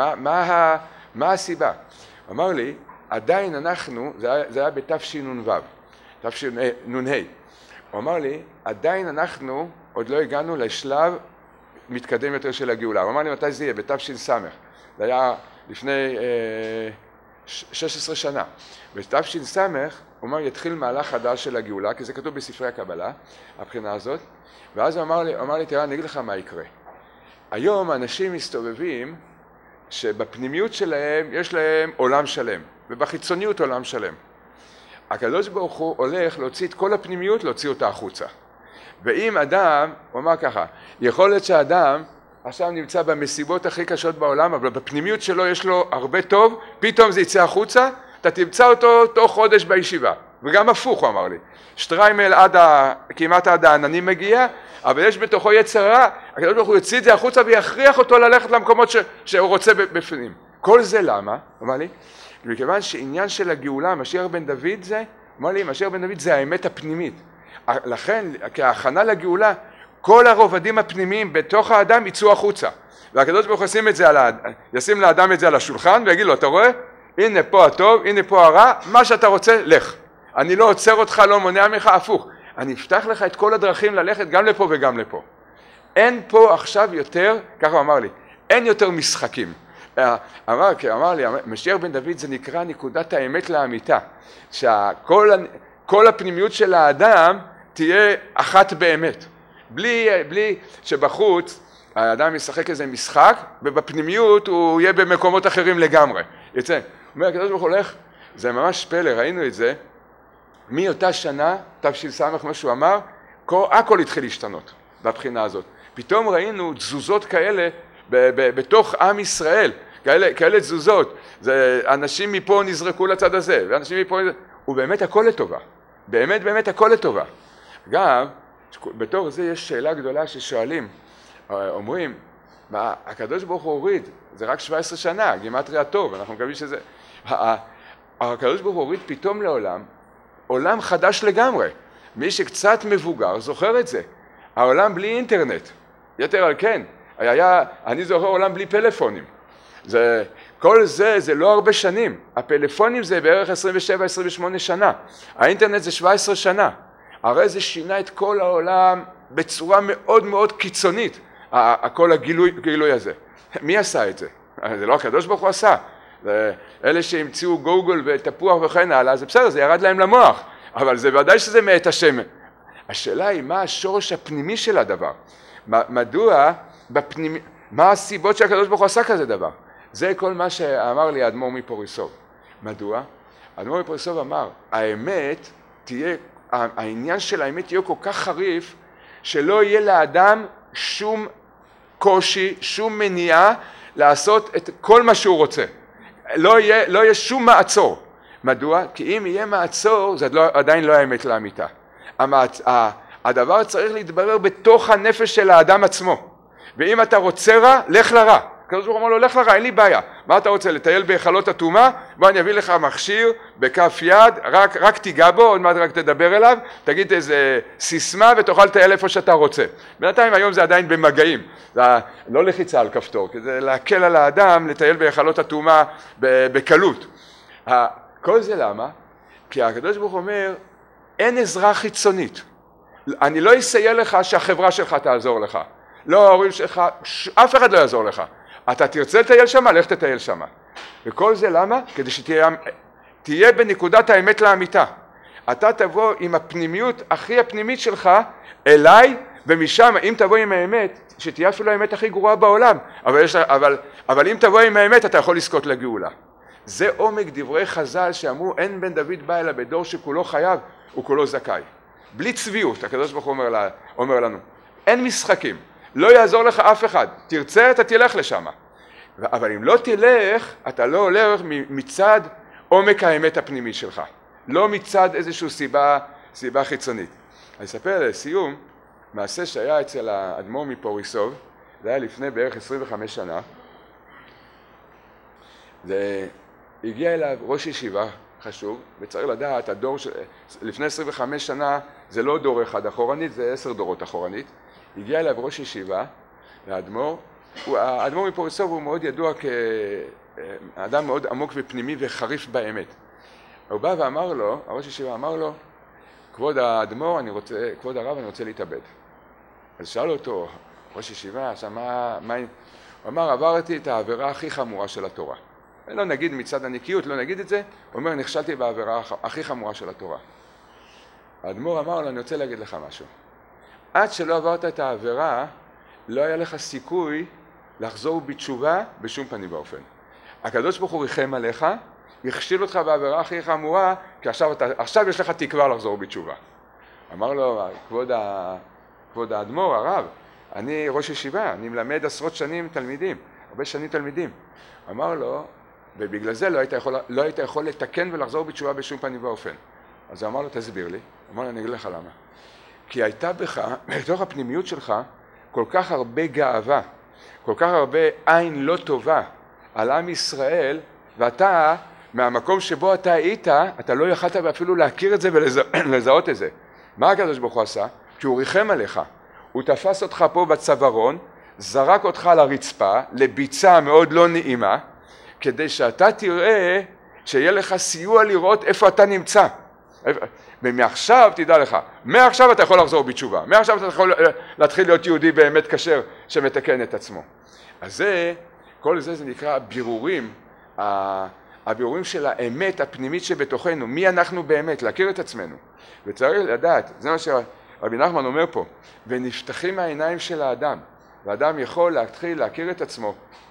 מה הסיבה? הוא אמר לי, עדיין אנחנו, זה היה בתשנ"ו, תשנ"ה. הוא אמר לי, עדיין אנחנו עוד לא הגענו לשלב מתקדם יותר של הגאולה. הוא אמר לי, מתי זה יהיה? בתש"ס. זה היה לפני 16 שנה. בתש"ס, הוא אומר, יתחיל מהלך חדש של הגאולה, כי זה כתוב בספרי הקבלה, הבחינה הזאת. ואז הוא אמר לי, תראה, אני אגיד לך מה יקרה. היום אנשים מסתובבים שבפנימיות שלהם יש להם עולם שלם, ובחיצוניות עולם שלם. הקדוש ברוך הוא הולך להוציא את כל הפנימיות, להוציא אותה החוצה. ואם אדם, הוא אמר ככה, יכול להיות שאדם עכשיו נמצא במסיבות הכי קשות בעולם, אבל בפנימיות שלו יש לו הרבה טוב, פתאום זה יצא החוצה, אתה תמצא אותו תוך חודש בישיבה. וגם הפוך, הוא אמר לי. שטריימל כמעט עד העננים מגיע, אבל יש בתוכו יצר רע, הקדוש ברוך הוא יוציא את זה החוצה ויכריח אותו ללכת למקומות שהוא רוצה בפנים. כל זה למה? הוא אמר לי, מכיוון שעניין של הגאולה, משיח בן דוד זה, אמר לי, משיח בן דוד זה האמת הפנימית. לכן, כהכנה לגאולה, כל הרובדים הפנימיים בתוך האדם יצאו החוצה. והקדוש ברוך הוא ישים לאדם את זה על השולחן ויגיד לו, אתה רואה? הנה פה הטוב, הנה פה הרע, מה שאתה רוצה, לך. אני לא עוצר אותך, לא מונע ממך, הפוך. אני אפתח לך את כל הדרכים ללכת גם לפה וגם לפה. אין פה עכשיו יותר, ככה הוא אמר לי, אין יותר משחקים. אמר לי, משיח בן דוד זה נקרא נקודת האמת לאמיתה. שכל הפנימיות של האדם תהיה אחת באמת. בלי שבחוץ האדם ישחק איזה משחק, ובפנימיות הוא יהיה במקומות אחרים לגמרי. יצא, הוא אומר, הקדוש ברוך הוא הולך, זה ממש פלא, ראינו את זה, מאותה שנה, תש"ס, כמו שהוא אמר, הכל התחיל להשתנות בבחינה הזאת. פתאום ראינו תזוזות כאלה בתוך עם ישראל, כאלה תזוזות, אנשים מפה נזרקו לצד הזה, ואנשים מפה, ובאמת הכל לטובה, באמת הכל לטובה. גם, בתור זה יש שאלה גדולה ששואלים, אומרים, מה, הקדוש ברוך הוא הוריד, זה רק 17 שנה, גימטריה טוב, אנחנו מקווים שזה, הקדוש ברוך הוא הוריד פתאום לעולם, עולם חדש לגמרי. מי שקצת מבוגר זוכר את זה. העולם בלי אינטרנט. יתר על כן, אני זוכר עולם בלי פלאפונים. כל זה לא הרבה שנים. הפלאפונים זה בערך 27-28 שנה. האינטרנט זה 17 שנה. הרי זה שינה את כל העולם בצורה מאוד מאוד קיצונית. כל הגילוי הזה. מי עשה את זה? זה לא הקדוש ברוך הוא עשה. אלה שהמציאו גוגל ותפוח וכן הלאה, זה בסדר, זה ירד להם למוח, אבל זה ודאי שזה מאת השם. השאלה היא מה השורש הפנימי של הדבר, מה הסיבות שהקדוש ברוך הוא עשה כזה דבר. זה כל מה שאמר לי האדמו"ר מפוריסוב. מדוע? האדמו"ר מפוריסוב אמר, האמת תהיה, העניין של האמת תהיה כל כך חריף, שלא יהיה לאדם שום קושי, שום מניעה לעשות את כל מה שהוא רוצה. לא יהיה שום מעצור. מדוע? כי אם יהיה מעצור, זה עדיין לא האמת לאמיתה. הדבר צריך להתברר בתוך הנפש של האדם עצמו. ואם אתה רוצה רע, לך לרע. הקדוש ברוך הוא אומר לו, לך לרע, אין לי בעיה. מה אתה רוצה, לטייל בהיכלות הטומאה? בוא אני אביא לך מכשיר בכף יד, רק תיגע בו, עוד מעט רק תדבר אליו, תגיד איזה סיסמה ותוכל לטייל איפה שאתה רוצה. בינתיים היום זה עדיין במגעים, זה לא לחיצה על כפתור, כי זה להקל על האדם לטייל בהיכלות הטומאה בקלות. כל זה למה? כי הקדוש ברוך הוא אומר, אין עזרה חיצונית. אני לא אסייע לך שהחברה שלך תעזור לך. לא ההורים שלך, אף אחד לא יעזור לך. אתה תרצה לטייל שמה, לך תטייל שמה. וכל זה למה? כדי שתהיה בנקודת האמת לאמיתה. אתה תבוא עם הפנימיות הכי הפנימית שלך אליי, ומשם, אם תבוא עם האמת, שתהיה אפילו האמת הכי גרועה בעולם, אבל אם תבוא עם האמת, אתה יכול לזכות לגאולה. זה עומק דברי חז"ל שאמרו, אין בן דוד בא אלא בדור שכולו חייב וכולו זכאי. בלי צביעות, הקדוש ברוך הוא אומר לנו. אין משחקים. לא יעזור לך אף אחד. תרצה, אתה תלך לשם. אבל אם לא תלך, אתה לא הולך מצד עומק האמת הפנימית שלך. לא מצד איזושהי סיבה חיצונית. אני אספר לסיום, מעשה שהיה אצל האדמו"ר מפוריסוב, זה היה לפני בערך 25 שנה. זה הגיע אליו ראש ישיבה חשוב, וצריך לדעת, הדור לפני 25 שנה זה לא דור אחד אחורנית, זה 10 דורות אחורנית. הגיע אליו ראש ישיבה, האדמו"ר, האדמו"ר מפוריסוב הוא מאוד ידוע כאדם מאוד עמוק ופנימי וחריף באמת. הוא בא ואמר לו, הראש ישיבה אמר לו, כבוד האדמו"ר, כבוד הרב, אני רוצה להתאבד. אז שאל אותו, ראש ישיבה, הוא אמר, עברתי את העבירה הכי חמורה של התורה. לא נגיד מצד הנקיות, לא נגיד את זה, הוא אומר, נכשלתי בעבירה הכי חמורה של התורה. האדמו"ר אמר לו, אני רוצה להגיד לך משהו. עד שלא עברת את העבירה, לא היה לך סיכוי לחזור בתשובה בשום פנים באופן. הקדוש ברוך הוא ריחם עליך, הכשיל אותך בעבירה הכי חמורה, כי עכשיו יש לך תקווה לחזור בתשובה. אמר לו, כבוד האדמו"ר, הרב, אני ראש ישיבה, אני מלמד עשרות שנים תלמידים, הרבה שנים תלמידים. אמר לו, ובגלל זה לא היית יכול לתקן ולחזור בתשובה בשום פנים באופן. אז הוא אמר לו, תסביר לי. אמר לו, אני אגיד לך למה. כי הייתה בך, בתוך הפנימיות שלך, כל כך הרבה גאווה, כל כך הרבה עין לא טובה על עם ישראל, ואתה, מהמקום שבו אתה היית, אתה לא יכלת אפילו להכיר את זה ולזהות את זה. מה הקדוש ברוך הוא עשה? כי הוא ריחם עליך. הוא תפס אותך פה בצווארון, זרק אותך לרצפה, לביצה מאוד לא נעימה, כדי שאתה תראה שיהיה לך סיוע לראות איפה אתה נמצא. ומעכשיו תדע לך, מעכשיו אתה יכול לחזור בתשובה, מעכשיו אתה יכול להתחיל להיות יהודי באמת כשר שמתקן את עצמו. אז כל זה נקרא בירורים, הבירורים של האמת הפנימית שבתוכנו, מי אנחנו באמת, להכיר את עצמנו. וצריך לדעת, זה מה שרבי נחמן אומר פה, ונפתחים העיניים של האדם, והאדם יכול להתחיל להכיר את עצמו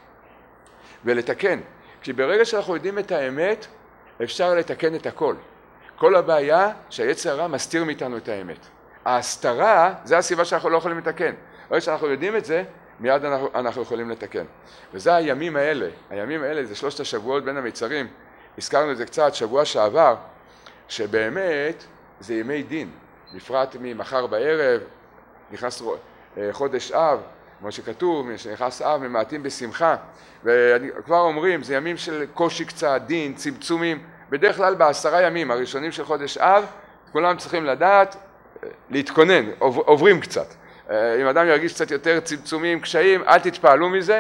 ולתקן. כי ברגע שאנחנו יודעים את האמת, אפשר לתקן את הכל. כל הבעיה שהיצר הרע מסתיר מאיתנו את האמת. ההסתרה, זה הסיבה שאנחנו לא יכולים לתקן. ברגע שאנחנו יודעים את זה, מיד אנחנו יכולים לתקן. וזה הימים האלה. הימים האלה זה 3 השבועות בין המצרים. הזכרנו את זה קצת שבוע שעבר, שבאמת זה ימי דין. בפרט ממחר בערב, נכנס חודש אב, כמו שכתוב, שנכנס אב ממעטים בשמחה. וכבר אומרים, זה ימים של קושי קצת, דין, צמצומים. בדרך כלל ב10 ימים הראשונים של חודש אב, כולם צריכים לדעת, להתכונן, עוברים קצת. אם אדם ירגיש קצת יותר צמצומים, קשיים, אל תתפעלו מזה,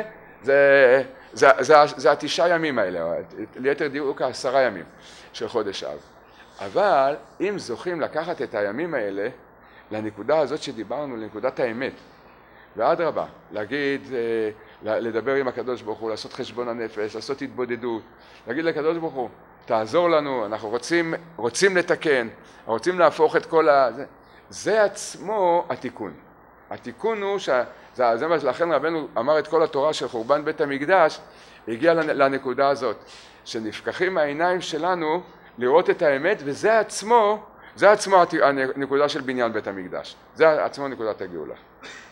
זה 9 ימים האלה, ליתר דיוק 10 ימים של חודש אב. אבל אם זוכים לקחת את הימים האלה לנקודה הזאת שדיברנו, לנקודת האמת, ואדרבה, להגיד, לדבר עם הקדוש ברוך הוא, לעשות חשבון הנפש, לעשות התבודדות, להגיד לקדוש ברוך הוא, תעזור לנו, אנחנו רוצים לתקן, רוצים להפוך את כל זה עצמו התיקון. התיקון הוא, זה מה שלכן רבנו אמר את כל התורה של חורבן בית המקדש, הגיע לנקודה הזאת, שנפקחים העיניים שלנו לראות את האמת, וזה עצמו הנקודה של בניין בית המקדש. זה עצמו נקודת הגאולה.